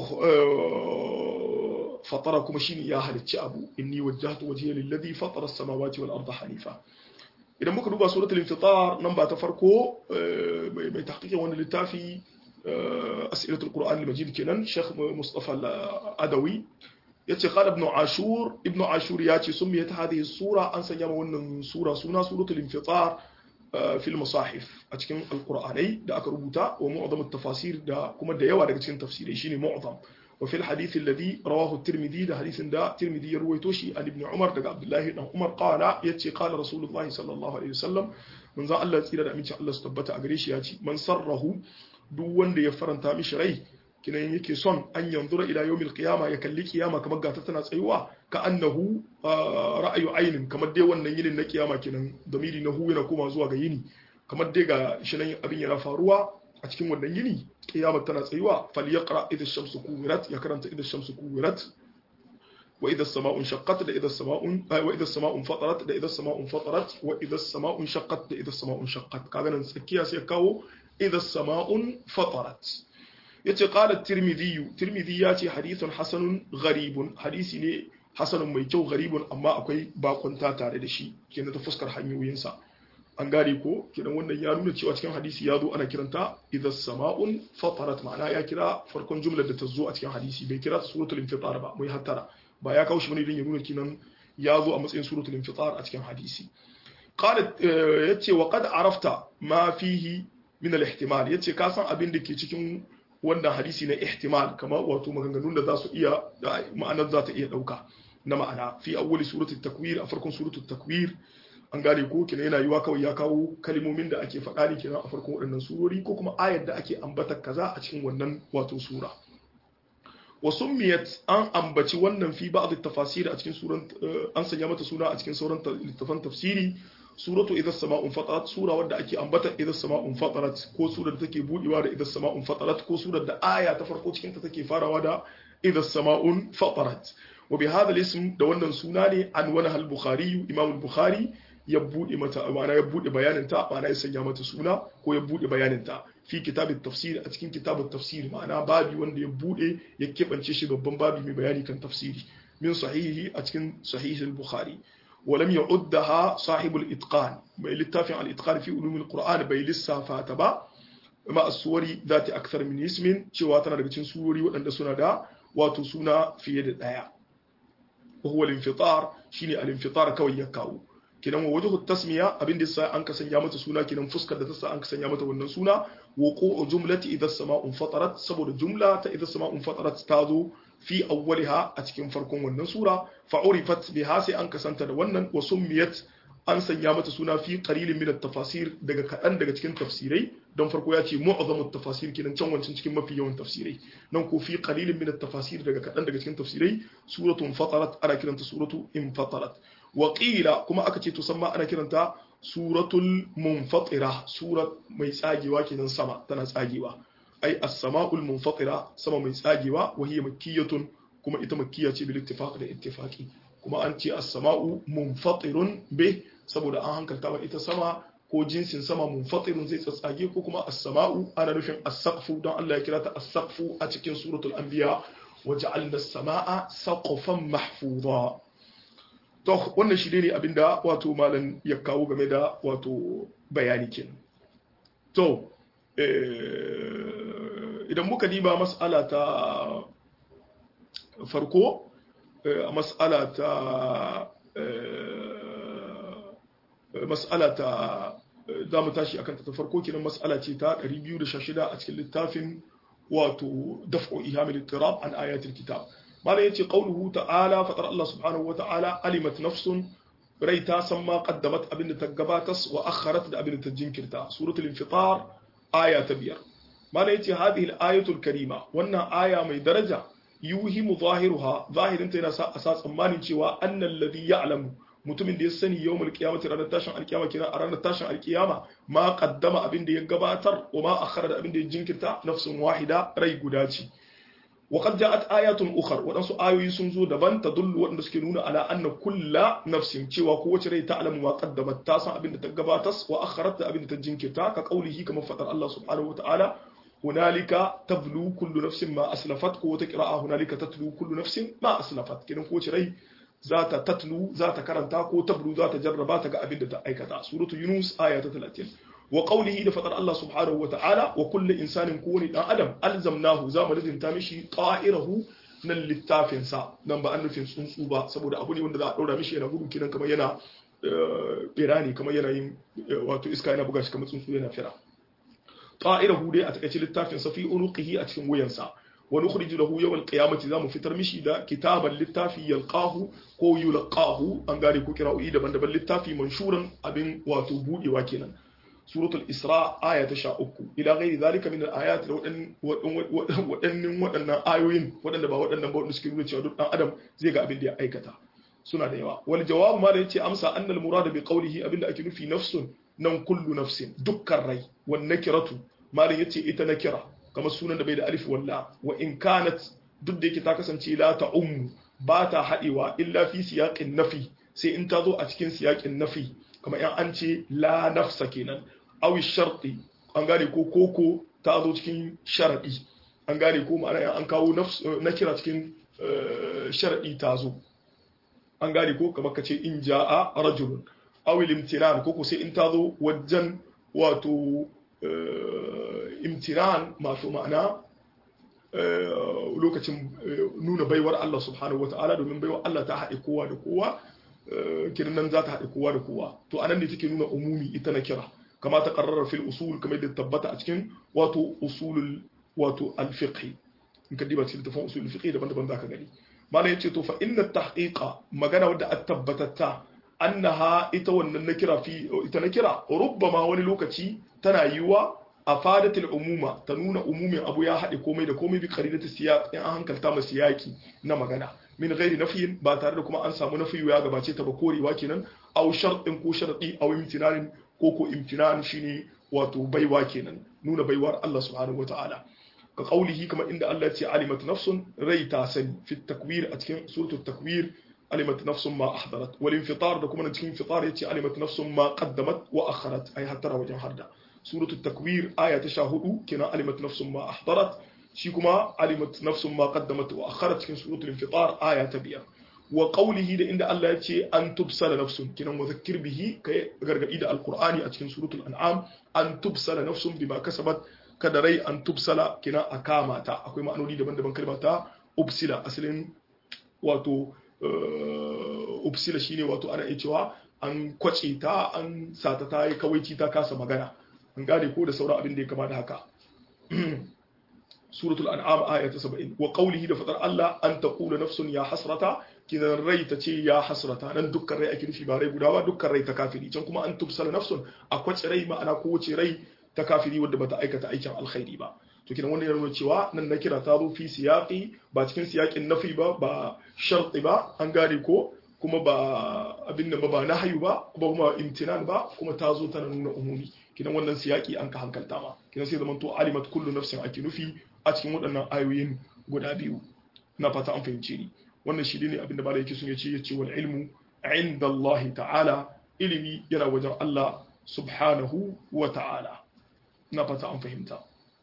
fatara kuma shine ya halicci abu inni wajjahtu wajhiya lilladhi fatara as-samawati wal arda hanifa idan muka duba suratul infitar nan ba ta farko mai tahqiqin wannan littafi as'ilatul qur'an al-majid kenan sheikh mustafa al-adawi yace qala ibn ashur ibn ashur yace sumiyat hadhihi sura an sanya wannan sura suna suratul infitar fil masahif a cikin alqur'anai da aka rubuta wa mu'zam at-tafasir da kuma da yawa daga cikin tafsirai shine mu'zam wa fil hadith alladhi rawahu at-tirmidhi da hadithin da tirmidhi ya ruwaito shi an ibn umar daga abdullah ibn umar qala yace qala rasulullah sallallahu alaihi wasallam manzo Allah tsira da aminci Allah su tabbata a gare shi yace man sarrahu duk wanda ya faranta mishi rai kinan yake son an yanzura ila yawmil qiyama ya kalli kiyama kamar gata tana tsayuwa ka annahu ra'ayu ainin kamar dai wannan yinin na kiyama kinan damiri na hu yana koma zuwa ga yini kamar dai ga shi nan abin yana faruwa a cikin wannan yini kiyama tana tsayuwa falyaqra idha ash-shamsu kuwirat ya karanta idha ash-shamsu kuwirat wa idha as-sama'u shaqqat da idha as-sama'u wa idha as-sama'u fatarat da idha as-sama'u fatarat wa idha as-sama'u shaqqat da idha as-sama'u shaqqat kaga nan tsakiya sai kawo idha as-sama'u fatarat yace qala at-tirmidhi tirmidhi yace hadithun hasanun gharibun hadisi ne hasanun mai kyau gharibun amma akwai bakunta tare da shi kenan ta fuskar hanyoyin sa an gare ko kenan wannan ya nuna cewa cikin hadisi ya zo ana kiranta idha as-sama'un fatarat ma'ana ya kira farkon jumlar da ta zo a cikin hadisi bai kira suratul infitar ba mai hattara ba ya kawo shi bane don ya nuna kenan ya zo a matsayin suratul infitar a cikin hadisi qala yace wa qad arafta ma fihi min al-ihtimal yace ka san abin da ke cikin wannan hadisi na ihtimal kamar wato maganganun da za su iya ma'anar za ta iya dauka na ma'ana fi awwali suratul takwir a farkon suratul takwir an gane ko kina yana yiwa kawai ya kawo kalmomin da ake faɗa ne kenan a farkon waɗannan surori ko kuma ayar da ake ambata kaza a cikin wannan wato sura wa summiyat an ambaci wannan fi ba'd at-tafasir a cikin suran an sanya mata suna a cikin sauran littafan tafsiri suratu idha as-sama'u fatarat sura wadda ake ambata idha as-sama'u fatarat ko surar da take budewa da idha as-sama'u fatarat ko surar da aya ta farko cikin ta take farawa da idha as-sama'u fatarat wa bi hadha al-ism da wannan suna ne an wani al-bukhari imam al-bukhari ya bude mata ma'ana ya bude bayanin ta ma'ana ya sanya mata suna ko ya bude bayanin ta fi kitab at-tafsir a cikin kitab at-tafsir ma'ana babi wanda ya bude ya kebance shi babban babi mai bayani kan tafsiri min sahihi a cikin sahih al-bukhari ولم يعدها صاحب الإتقان بيلتافع الإتقان في علوم القرآن بيلسا فاتبا مع الصور ذات أكثر من اسم شواتنا لكتن سوري وأن سنة دا واتو سنة في يد الآية وهو الانفطار شيني الانفطار كوي يكاو كنا وجه التسمية أبين دسا أنك سنيامة سنة كنا مفسك دسا أنك سنيامة ونن سنة وقوع جملة إذا السماء انفطرت سبب الجملة إذا السماء انفطرت تاذو في أولها أتكين فرقون ونن سورة فعرفت بها سي أنك سنتد ونن وسميت أن سنيامة سنة في قليل من التفاسير دقا كأن دقا تكين تفسيري دون فرقو ياتي معظم التفاسير كنا نشان تكين ما في يوم تفسيري ننكو في قليل من التفاسير دقا كأن دقا تكين تفسيري سورة انفطرت أنا كنا سورة انفطرت وقيل كما أكتي تسمى أنا كنا سورة المنفطرة سورة ميساجوا كنا سما تنساجوا أي السماء المنفطرة سما ميساجوا وهي مكية كما إتا مكية بالاتفاق لاتفاقي كما أنت السماء منفطر به سبب أن كتاب إتا سما ko jinsin sama munfatirun zai tsatsage ko kuma as-sama'u ana nufin as-saqfu dan Allah ya kira ta as-saqfu a cikin suratul anbiya waja'alna as-sama'a saqfan mahfuza. To wannan shi ne abinda wato malam ya kawo game da wato bayani kin. To idan muka diba mas'ala ta farko a mas'ala ta mas'ala ta za mu tashi akan ta farko kenan mas'ala ce ta ɗari biyu da sha shida a cikin littafin wato daf'u ihamil ittirab an ayatil kitab malam yace qauluhu ta'ala fatar Allah subhanahu wa ta'ala alimat nafsun rai ta san ma qaddamat abinda ta gabatas wa akharat da abinda ta jinkirta suratul infitar aya ta biyar malam yace hadhihi al-ayatul karima wannan aya mai daraja yuhimu zahiruha zahirinta yana sa a sa tsammanin cewa annal ladhi ya'lamu mutumin da ya sani yawmul qiyamati ranar tashin alkiyama kina a ranar tashin alkiyama ma qaddama abin da ya gabatar wa ma akhara da abin da ya jinkirta nafsun wahida rai guda ce wa qad ja'at ayatun ukhra wadansu ayoyi sun zo daban tadullu wadanda suke nuna ala anna kullu nafsin cewa kowace rai ta alamu ma qaddamat ta san abin da ta gabatar wa akharat da abin da ta jinkirta ka kaulihi kamar fadar Allah subhanahu wa ta'ala hunalika tablu kullu nafsin ma aslafat ko wata qira'a hunalika tatlu kullu nafsin ma aslafat kidan kowace rai za ta tatlu za ta karanta ko tablu za ta jarraba ta ga abin da ta aikata suratu yunus aya ta talatin wa qawlihi da fadar Allah subhanahu wa ta'ala wa kullu insanin kowani dan adam alzamnahu za mu lizinta mishi ta'irahu nan littafin sa nan ba an nufin tsuntsu ba saboda abu ne wanda za a daura mishi yana gudu kidan kamar yana birani kamar yana yin wato iska yana buga shi kamar tsuntsu yana fira ta'irahu dai a takaice littafin sa fi unuqihi a cikin wuyansa wa nukhriju lahu yawm al-qiyamati zamu fitar mishi da kitaban littafi yalqahu ko yulqahu an gane ko kira'o'i daban-daban littafi manshuran abin wato budewa kenan suratul isra aya ta sha uku ila ghairi zalika min al-ayat wadannan wadannan ayoyin wadanda ba wadannan ba wanda suke nuna cewa duk dan adam zai ga abin da ya aikata suna da yawa wal jawab ma da yace amsa annal murad bi qawlihi abinda ake nufi nafsun nan kullu nafsin dukkan rai wan nakiratu ma da yace ita nakira kamar sunan da bai da alif walla wa in kanat duk da yake ta kasance la ta ummu ba ta hadewa illa fi siyaqin nafi sai in ta zo a cikin siyaqin nafi kamar yan an ce la nafsa kenan aw sharti an gane ko koko ta zo cikin sharadi an gane ko ma'ana an kawo nafs nakira cikin sharadi ta zo an gane ko kamar kace in jaa rajulun aw al-imtinan koko sai in ta zo wajen wato imtinan masu ma'ana lokacin nuna baiwar Allah subhanahu wata'ala domin baiwar Allah ta haɗe kowa da kowa kiran nan za ta haɗe kowa da kowa to anan ne take nuna umumi ita na kira kama ta qarrara fil usul kamar da tabbata a cikin wato usulul wato al-fiqh in ka diba cikin tafan usulul fiqh daban-daban zaka gani malai yace to fa inna tahqiqa magana wadda at tabbatatta annaha ita wannan na kira fi ita na kira rubbama wani lokaci tana yiwa afadatul umuma ta nuna umumin abu ya haɗe komai da komai bi qarinati siyaq in an hankalta masa siyaki na magana min ghairi nafiyin ba tare da kuma an samu nafiyu ya gabace ta ba korewa kenan aw shartin ko sharadi aw imtinanin ko ko imtinan shine wato baiwa kenan nuna baiwar Allah subhanahu wataala ka qaulihi kamar inda Allah ya ce alimat nafsun rai ta sani fi takwir a cikin suratul takwir alimat nafsun ma ahdarat wal infitar da kuma cikin infitar yace alimat nafsun ma qaddamat wa akharat ay hatta wajen harda suratul takwir aya ta sha hudu kenan alimat nafsun ma ahdarat shi kuma alimat nafsun ma qaddamat wa akharat cikin suratul infitar aya ta biyar wa qawlihi da inda Allah ya ce an tubsala nafsun kenan wa zakkir bihi kai gargadi da alqur'ani a cikin suratul an'am an tubsala nafsun bima kasabat kada rai an tubsala kenan a kama ta akwai ma'anoni daban-daban kalmar ta ubsila asalin wato ubsila shine wato ana iya cewa an kwace ta an sata ta yi kawaici ta kasa magana an gane ko da sauran abin da ya kama da haka suratul an'am aya ta saba'in wa qawlihi da fadar Allah an taqula nafsun ya hasrata kidan rai ta ce ya hasrata nan dukkan rai ake nufi ba rai guda ba dukkan rai ta kafiri can kuma an tubsala nafsun a kwace rai ma'ana ko wace rai ta kafiri wadda bata aikata aikin alkhairi ba to kidan wannan yana nuna cewa nan na kira ta zo fi siyaqi ba cikin siyaqin nafi ba ba sharti ba an gane ko kuma ba abin nan ba ba nahyu ba kuma kuma imtinan ba kuma ta zo tana nuna umumi kidan wannan siyaqi an ka hankalta ma kidan sai zaman to alimat kullu nafsin ake nufi a cikin waɗannan ayoyin guda biyu na fata an fahimce ni wannan shi ne abin da malai yake sun yace yace wal ilmu inda Allah ta'ala ilimi yana wajen Allah subhanahu wa ta'ala na fata an fahimta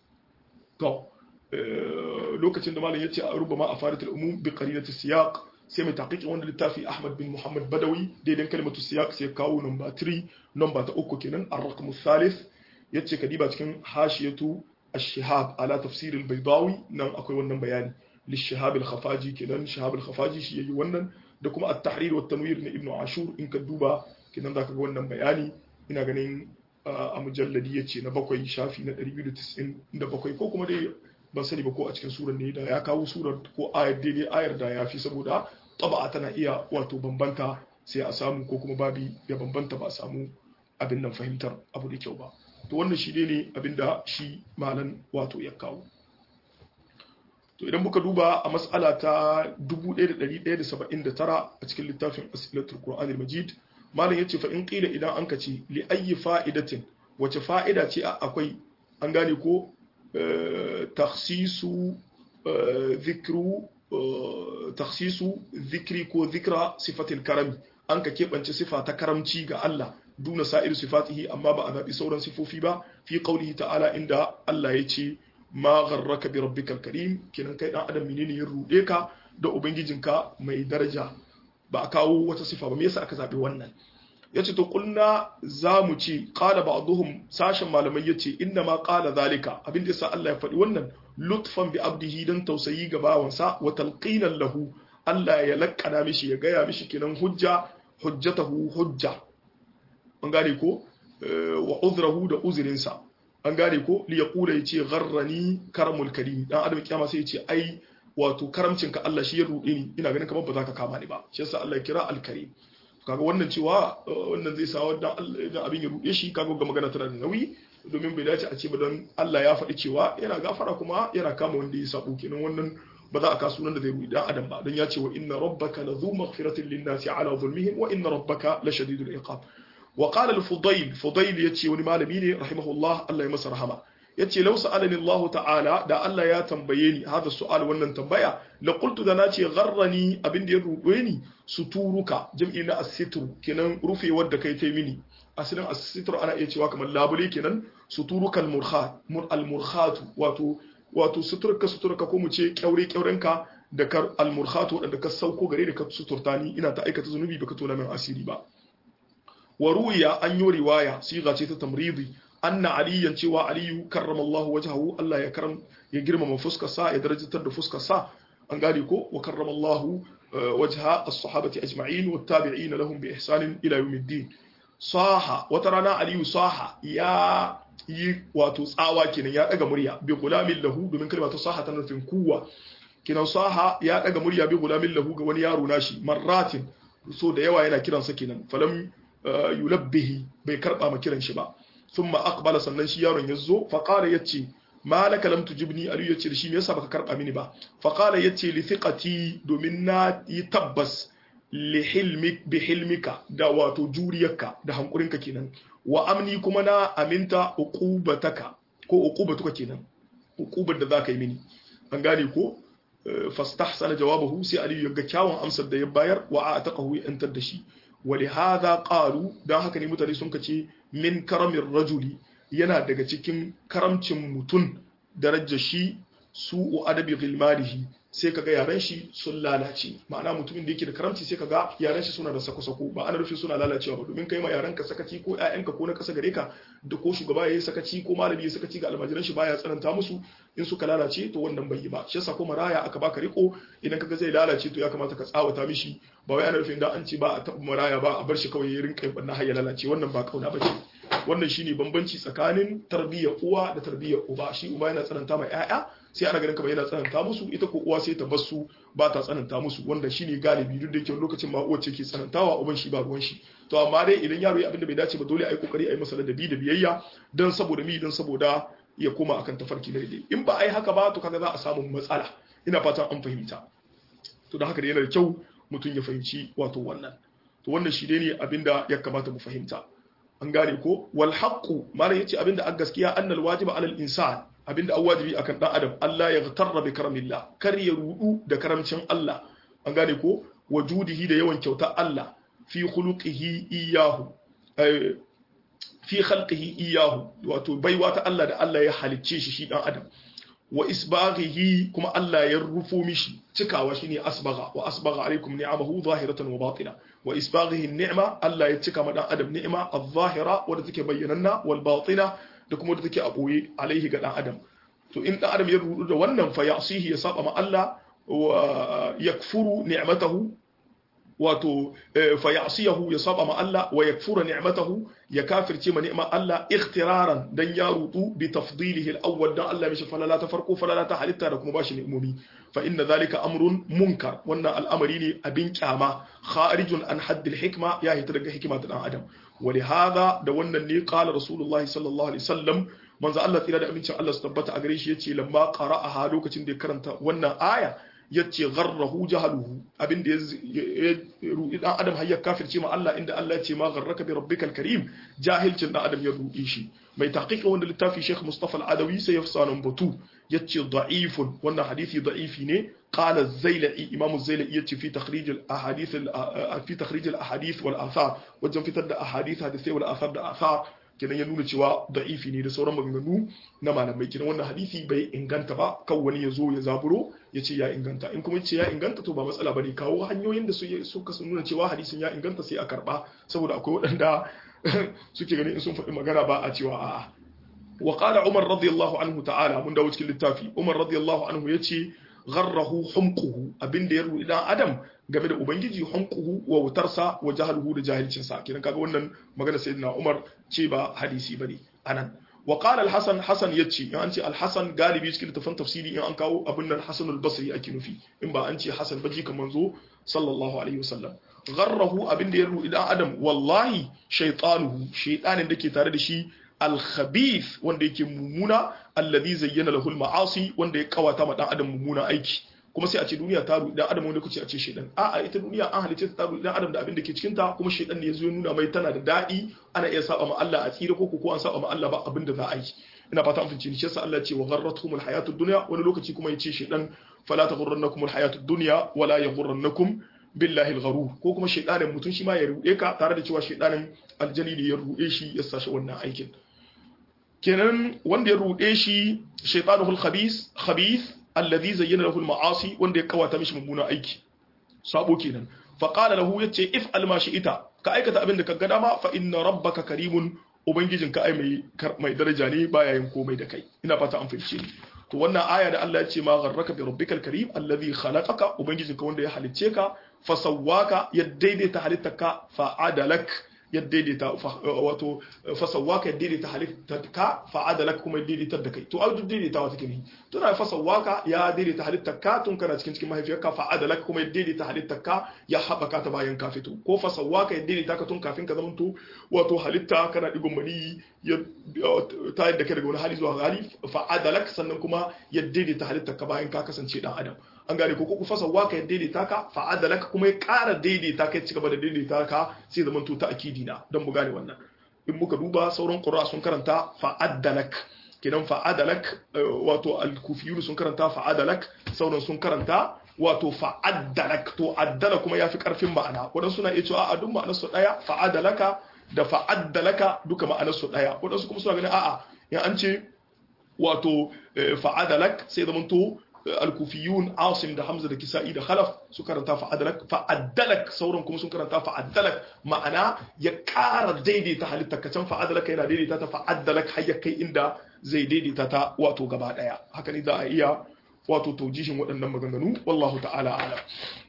to lokacin da malam yace rubama afaratul umum bi qarinati siyaq sai mai taqiqi wanda littafi Ahmad bin Muhammad Badawi daidan kalmatu siyaq sai kawo number three number ta uku kenan ar-raqmu thalith yace kadiba cikin hashiyatu الشهاب على تفسير البيضاوي نعم أكوي ونن بياني للشهاب الخفاجي كنن شهاب الخفاجي شيء ونن دكما التحرير والتنوير ابن عاشور إن كدوبا كنن ذاك ونن بياني إن أغنين a mujalladi yace na bakwai shafi na ɗari biyu da tis'in da bakwai ko kuma dai ban sani ba ko a cikin surar ne da ya kawo surar ko ayar daidai ayar da ya fi saboda taba'a tana iya wato bambanta sai a samu ko kuma babi ya bambanta ba a samu abin nan fahimtar abu da kyau ba to wannan shi ne abin da shi malan wato ya kawo to idan muka duba a mas'ala ta dubu ɗaya da ɗari ɗaya da saba'in da tara a cikin littafin asilatul qur'anil majid malam yace fa in qila idan an kace li ayyi fa'idatin wace fa'ida ce akwai an gane ko takhsisu dhikru takhsisu dhikri ko dhikra sifatil karami an ka keɓance sifa ta karamci ga Allah duna sa'ir sifatihi amma ba a zaɓi sauran sifofi ba fi qaulihi ta'ala inda Allah ya ce ma gharraka bi rabbikal karim kenan kai dan adam menene ya rude ka da ubangijinka mai daraja ba a kawo wata sifa ba me yasa aka zaɓi wannan yace to kulna zamu ce qala ba'dhum sashen malamai yace inna ma qala zalika abin da yasa Allah ya faɗi wannan lutfan bi abdihi dan tausayi ga bawansa wa talqinan lahu Allah ya lakkana mishi ya gaya mishi kenan hujja hujjatahu hujja an gane ko wa uzrahu da uzurinsa an gane ko li yaqula yace gharrani karamul karim dan adam kiyama sai yace ai wato karamcinka Allah shi ya rude ni ina ganin kamar ba za ka kama ni ba shi yasa Allah ya kira al-karim kaga wannan cewa wannan zai sa wannan abin ya rude shi kaga ga magana tana da nauyi domin bai dace a ce ba don Allah ya faɗi cewa yana gafara kuma yana kama wanda ya sabo kenan wannan ba za a kasu nan da zai ruɗi dan adam ba dan ya ce wa inna rabbaka ladhu maghfiratin lin-nasi ala zulmihim wa inna rabbaka lashadidul iqab wa qala al-fudayl fudayl yace wani malami ne rahimahullah Allah ya masa rahama yace law sa'alani Allah ta'ala da Allah ya tambaye ni hada su'al wannan tambaya la qultu da nace gharrani abin da ya ruɗe ni suturuka jam'i na as-sitru kenan rufewar da kai tai mini asalin as-sitru ana iya cewa kamar labule kenan suturuka al-murkhat al-murkhat wato wato suturka suturka ko mu ce kyaure kyaurenka da kar al-murkhat wadanda ka sauko gare da ka suturta ni ina ta aikata zunubi baka tona min asiri ba wa ruya an yi riwaya siga ce ta tamridi anna aliyan cewa aliyu karramallahu wajhahu Allah ya karam ya girmama fuskar sa ya darajatar da fuskar sa an gane ko wa karramallahu wajha as-sahabati ajma'in wat tabi'in lahum bi ihsan ila yawmiddin saha wata rana aliyu saha ya yi wato tsawa kenan ya daga murya bi gulamin lahu domin kalmar ta saha tana nufin kuwa kenan saha ya daga murya bi gulamin lahu ga wani yaro nashi marratin so da yawa yana kiransa kenan falam yulabbihi bai karba ma kiran shi ba thumma aqbala sannan shi yaron yazo fa qala yace malaka lam tujibni aliyu yace shi me yasa baka karba mini ba fa qala yace li thiqati domin na yi tabbas li hilmik bi hilmika da wato juriyarka da hankurinka kenan wa amni kuma na aminta uqubataka ko uqubatuka kenan uqubar da zaka yi mini an gane ko fastahsana jawabahu sai aliyu ya ga kyawun amsar da ya bayar wa ataqahu ya antar da shi ولهذا قالوا dan haka ne mutane sun kace min karamir rajuli yana daga cikin karamcin mutun darajar shi su'u adabi gilmalihi sai kaga yaran shi sun lalace ma'ana mutumin da yake da karamci sai kaga yaran shi suna da sako-sako ba ana rufe suna lalacewa ba domin kai ma yaran ka sakaci ko ƴaƴanka ko na kasa gare ka da ko shugaba yayi sakaci ko malami yayi sakaci ga almajiran shi baya tsananta musu in suka lalace to wannan bai yi ba shi yasa ko maraya aka baka riko idan kaga zai lalace to ya kamata ka tsawata mishi ba wai ana rufe da an ce ba a taɓa maraya ba a bar shi kawai ya rinka yin har ya lalace wannan ba kauna bace wannan shine bambanci tsakanin tarbiyyar uwa da tarbiyyar uba shi uba yana tsananta ma ƴaƴa sai ana ganin kamar yana tsananta musu ita ko uwa sai ta bar su ba ta tsananta musu wanda shine galibi duk da yake lokacin ma uwa ce ke tsanantawa uban shi ba ruwan shi to amma dai idan yaro ya abin da bai dace ba dole a yi kokari a yi masa ladabi da biyayya dan saboda mi dan saboda ya koma akan tafarki na daidai in ba a yi haka ba to kaga za a samu matsala ina fatan an fahimta to da haka da yana da kyau mutum ya fahimci wato wannan to wannan shi dai ne abinda ya kamata mu fahimta an gane ko wal haqqu malam yace abinda a gaskiya annal wajiba alal insan abinda an wajibi akan dan adam Allah ya gtarra bi karamillah kar ya rudu da karamcin Allah an gane ko wajudihi da yawan kyautar Allah fi khuluqihi iyahu fi khalqihi iyahu wato baiwa ta Allah da Allah ya halicce shi shi dan adam wa isbaghihi kuma Allah ya rufo mishi cikawa shine asbagha wa asbagha alaikum ni'amahu zahiratan wa batina wa isbaghihi ni'ma Allah ya cika ma dan adam ni'ima az-zahira wadda take bayyananna wal batina da kuma wadda take a boye alaihi ga dan adam to in dan adam ya rudu da wannan fa yasihi ya saba ma Allah wa yakfuru ni'matahu wato fa ya'siyahu ya saba ma Allah wa yakfura ni'matahu ya kafirce ma ni'ma Allah ikhtiraran dan ya rudu bi tafdilihi al-awwal dan Allah mishi falala ta farko falala ta halitta da kuma bashi ni'imomi fa inna dhalika amrun munkar wannan al'amari ne abin kyama kharijun an hadd al-hikma ya hita daga hikima ta dan adam ولهذا da wannan ne qala rasulullahi sallallahu alaihi wasallam manzo Allah tsira da amincin Allah su tabbata a gare shi yace lamma qara'aha lokacin da ya karanta wannan aya yace gharrahu jahaluhu abinda ya ruɗi dan adam har ya kafirce ma Allah inda Allah ya ce ma gharraka bi rabbikal karim jahilcin dan adam ya ruɗi shi mai tahqiqi wanda littafi Sheikh Mustafa Al-Adawi sai ya fasanan batu yace da'ifun wannan hadisi da'ifi ne qala az-Zailai imam az-Zailai yace fi takhrij al-ahadith fi takhrij al-ahadith wal athar wajen fitar da ahadith hadisi wal athar da athar kenan ya nuna cewa da'ifi ne da sauran maganganu na malamai kenan wannan hadisi bai inganta ba kan wani ya zo ya zaburo ya ce ya inganta in kuma ce ya inganta to ba matsala bane kawo hanyoyin da suka nuna cewa hadisin ya inganta sai a karba saboda akwai waɗanda suke ganin in sun faɗi magana ba a cewa a'a wa qala umar radiyallahu anhu ta'ala mun dawo cikin littafi umar radiyallahu anhu yace gharrahu humquhu abinda ya ruɗi dan adam game da ubangiji humquhu wa wutarsa wa jahaluhu da jahilcin sa kidan kaga wannan magana sayyidina umar ce ba hadisi bane anan wa qala al-hasan hasan yace in an ce al-hasan galibi cikin tafan tafsiri in an kawo abin nan hasan al-basri ake nufi in ba an ce hasan baji kaman zo sallallahu alaihi wasallam gharrahu abinda ya ruɗi dan adam wallahi shaytanuhu shaytanin dake tare da shi al-khabith wanda yake mumuna alladhi zayyana lahu al-ma'asi wanda ya kawata ma dan adam mumuna aiki kuma sai a ce duniya ta ruɗi dan adam wanda kuce a ce shedan a'a ita duniya an halice ta ruɗi dan adam da abin da ke cikin ta kuma shedan ne yazo ya nuna mai tana da dadi ana iya saba ma Allah a tsira ko ko an saba ma Allah ba abin da za a yi ina fata an fince ni shi yasa Allah ya ce wa gharratuhum al-hayatu ad-dunya wani lokaci kuma ya ce shedan fala taghurrannakum al-hayatu ad-dunya wala yaghurrannakum billahi al-gharur ko kuma shedanin mutun shi ma ya ruɗe ka tare da cewa shedanin aljani ne ya ruɗe shi ya sashi wannan aikin kenan wanda ya ruɗe shi shaytanuhul khabith khabith alladhi zayyana lahu al-ma'asi wanda ya kawata mishi mummuna aiki sabo kenan fa qala lahu yace if alma ita ka aikata abin da ka ga dama fa inna rabbaka karimun ubangijinka ai mai mai daraja ne baya yin komai da kai ina fata an fahimce ni to wannan aya da Allah ya ce ma gharraka bi rabbikal karim alladhi khalaqaka ubangijinka wanda ya halicce ka fa sawwaka ya daidaita halittarka fa adalak ya daidaita wato fasawaka ya daidaita halittarka fa adalak kuma ya daidaita da kai to a duk daidaita wata kini to na fasawaka ya daidaita halittarka tun kana cikin cikin mahaifiyarka fa adalak kuma ya daidaita halittarka ya haɓaka ta bayan ka fito ko fasawaka ya daidaita ka tun kafin ka zamanto wato halitta kana digon mani ya ta yadda kai daga wani hali zuwa hali fa adalak sannan kuma ya daidaita halittarka bayan ka kasance dan adam an gane ko ku fasa waka ya daidaita ka fa adalaka kuma ya ƙara daidaita ka ci gaba da daidaita ka sai zaman to ta akidina don mu gane wannan in muka duba sauran qur'a sun karanta fa adalak kenan fa adalak wato al-kufiyun sun karanta fa adalak sauran sun karanta wato fa adalak to addala kuma yafi karfin ma'ana wadan suna iya cewa a duk ma'anar su daya fa adalaka da fa adalaka duka ma'anar su daya wadan su kuma suna ganin a'a in an ce wato fa adalak sai zaman to al-kufiyun asim da hamza da kisa'i da khalaf su karanta fa'adalak fa'adalak sauran kuma sun karanta fa'adalak ma'ana ya ƙara daidaita halitta kacan fa'adalak yana daidaita ta fa'adalak har ya kai inda zai daidaita ta wato gaba daya haka ne za a iya wato taujihin waɗannan maganganu wallahu ta'ala alam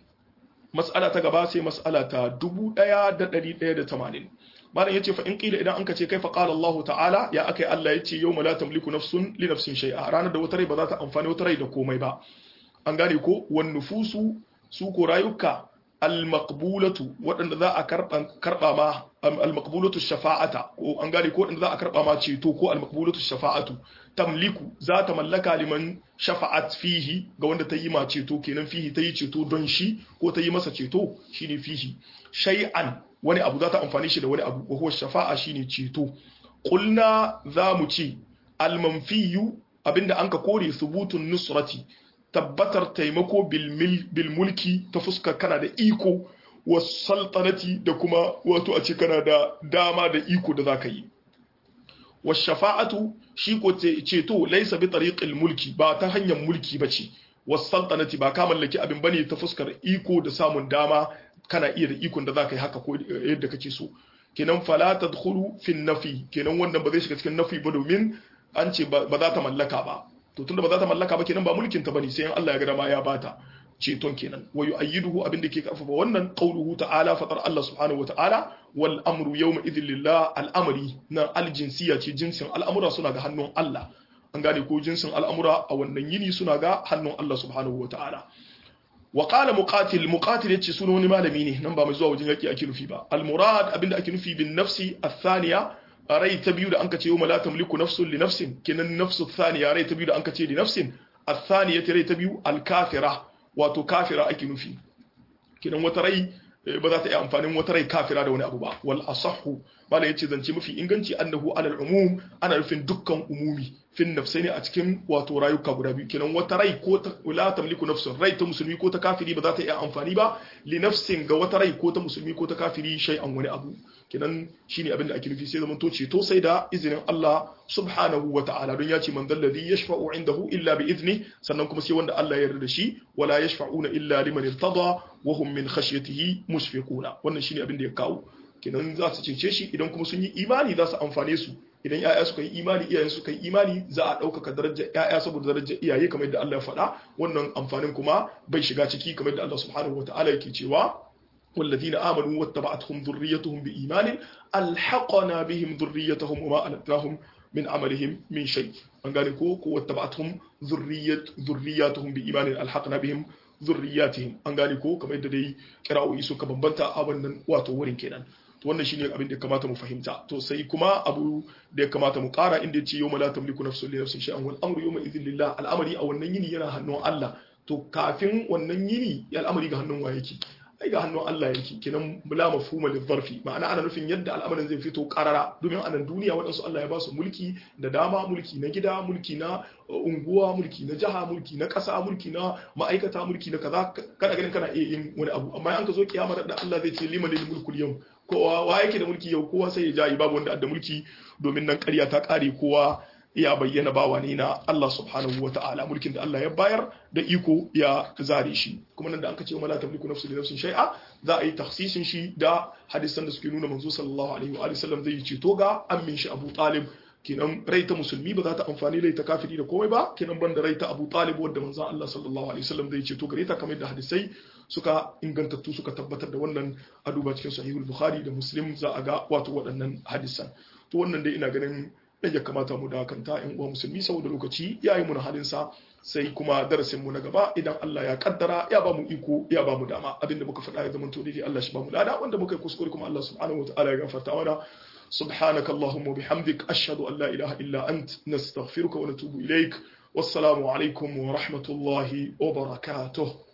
mas'ala ta gaba sai mas'ala ta dubu ɗaya da ɗari ɗaya da tamanin malam yace fa in qila idan anka ce kai fa qala Allah ta'ala ya akai Allah yace yawma la tamliku nafsun li nafsin shay'a ranar da wata rai ba za ta amfani wata rai da komai ba an gane ko wan nufusu su ko rayuka al maqbulatu wadanda za a karba karba ma al maqbulatu shafa'ata ko an gane ko wadanda za a karba ma ceto ko al maqbulatu shafa'atu tamliku za ta mallaka liman shafa'at fihi ga wanda ta yi ma ceto kenan fihi ta yi ceto don shi ko ta yi masa ceto shine fihi shay'an wani abu za ta amfani shi da wani abu wa huwa shafa'a shine ceto qulna za mu ci al-manfiyu abinda anka kore subutun nusrati tabbatar taimako bil mulki ta fuskar kana da iko wa sultanati da kuma wato a ce kana da dama da iko da zaka yi wa shafa'atu shi ko ceto laysa bi tariqil mulki ba ta hanyar mulki bace wa sultanati ba ka mallaki abin bane ta fuskar iko da samun dama kana iya da ikon da zaka yi haka ko yadda kake so kenan fala tadkhulu fi nafi kenan wannan ba zai shiga cikin nafi ba domin an ce ba za ta mallaka ba to tunda ba za ta mallaka ba kenan ba mulkin ta bane sai in Allah ya ga dama ya bata ceton kenan wa yu'ayyiduhu abin da ke karfafa wannan qauluhu ta'ala fatar Allah subhanahu wata'ala wal amru yawma idhil lillah al'amri na aljinsiya ce jinsin al'amura suna ga hannun Allah an gane ko jinsin al'amura a wannan yini suna ga hannun Allah subhanahu wata'ala wa qala muqatil muqatil yace sunan wani malami ne nan ba mai zuwa wajen yaki ake nufi ba al murad abinda ake nufi bin nafsi athaniya rai ta biyu da anka ce yawma la tamliku nafsun li nafsin kenan nafsu thaniya rai ta biyu da anka ce li nafsin athaniya rai ta biyu al kafira wato kafira ake nufi kenan wata rai ba za ta iya amfanin wata rai kafira da wani abu ba wal asahhu bala yace zance mafi inganci annahu alal umum ana nufin dukkan umumi fin nafsaini a cikin wato rayuka guda biyu kenan wata rai ko ta la tamliku nafsun rai ta musulmi ko ta kafiri ba za ta iya amfani ba li nafsin ga wata rai ko ta musulmi ko ta kafiri shay'an wani abu kenan shine abin da ake nufi sai zaman to ceto sai da izinin Allah subhanahu wa ta'ala don ya ce man dalladhi yashfa'u indahu illa bi izni sannan kuma sai wanda Allah ya yarda da shi wala yashfa'una illa liman irtada wa hum min khashyatihi mushfiquna wannan shine abin da ya kawo kenan za su cece shi idan kuma sun yi imani za su amfane su idan ya'ya suka yi imani iyayen suka yi imani za a ɗaukaka darajar ya'ya saboda darajar iyaye kamar yadda Allah ya faɗa wannan amfanin kuma bai shiga ciki kamar yadda Allah subhanahu wa ta'ala yake cewa والذين آمنوا واتبعتهم ذريتهم بإيمان ألحقنا بهم ذريتهم وما ألتناهم من عملهم من شيء an gane ko ko wattaba'atuhum zurriyat zurriyatuhum bi imanin alhaqna bihim zurriyatihim an gane ko kamar yadda dai kira'o'i suka bambanta a wannan wato wurin kenan to wannan shine abin da ya kamata mu fahimta to sai kuma abu da ya kamata mu kara inda yace yawma la tamliku nafsun li nafsin shay'an wal amru yawma idhin lillah al'amari a wannan yini yana hannun Allah to kafin wannan yini al'amari ga hannun wa yake ai ga hannun Allah yake kenan la mafhuma lidharfi ma'ana ana nufin yadda al'amarin zai fito karara domin a nan duniya wadansu Allah ya ba su mulki da dama mulki na gida mulki na unguwa mulki na jaha mulki na kasa mulki na ma'aikata mulki na kaza kana ganin kana iya yin wani abu amma an ka zo kiyama da Allah zai ce liman lil mulku yau kowa wa yake da mulki yau kowa sai ya jayi babu wanda da mulki domin nan ƙarya ta kare kowa ya bayyana bawa ne na Allah subhanahu wa ta'ala mulkin da Allah ya bayar da iko ya zare shi kuma nan da aka ce wa la tamliku nafsun li nafsin shay'a za a yi takhsisin shi da hadisan da suke nuna manzo sallallahu alaihi wa sallam zai ceto ga ammin shi Abu Talib kenan rai ta musulmi ba za ta amfani rai ta kafiri da komai ba kenan banda rai ta Abu Talib wanda manzo Allah sallallahu alaihi wa sallam zai ceto gare ta kamar da hadisai suka ingantattu suka tabbatar da wannan a duba cikin sahihul Bukhari da Muslim za a ga wato waɗannan hadisan to wannan dai ina ganin dan ya kamata mu dakanta in uwa musulmi saboda lokaci yayi mu na halin sa sai kuma darasin mu na gaba idan Allah ya kaddara ya ba mu iko ya ba mu dama abinda muka faɗa ya zama to dai Allah shi ba mu lada wanda muka yi kuskure kuma Allah subhanahu wataala ya gafarta mana subhanaka allahumma bihamdik ashhadu an la ilaha illa ant nastaghfiruka wa natubu ilaik wassalamu alaikum wa rahmatullahi wa barakatuh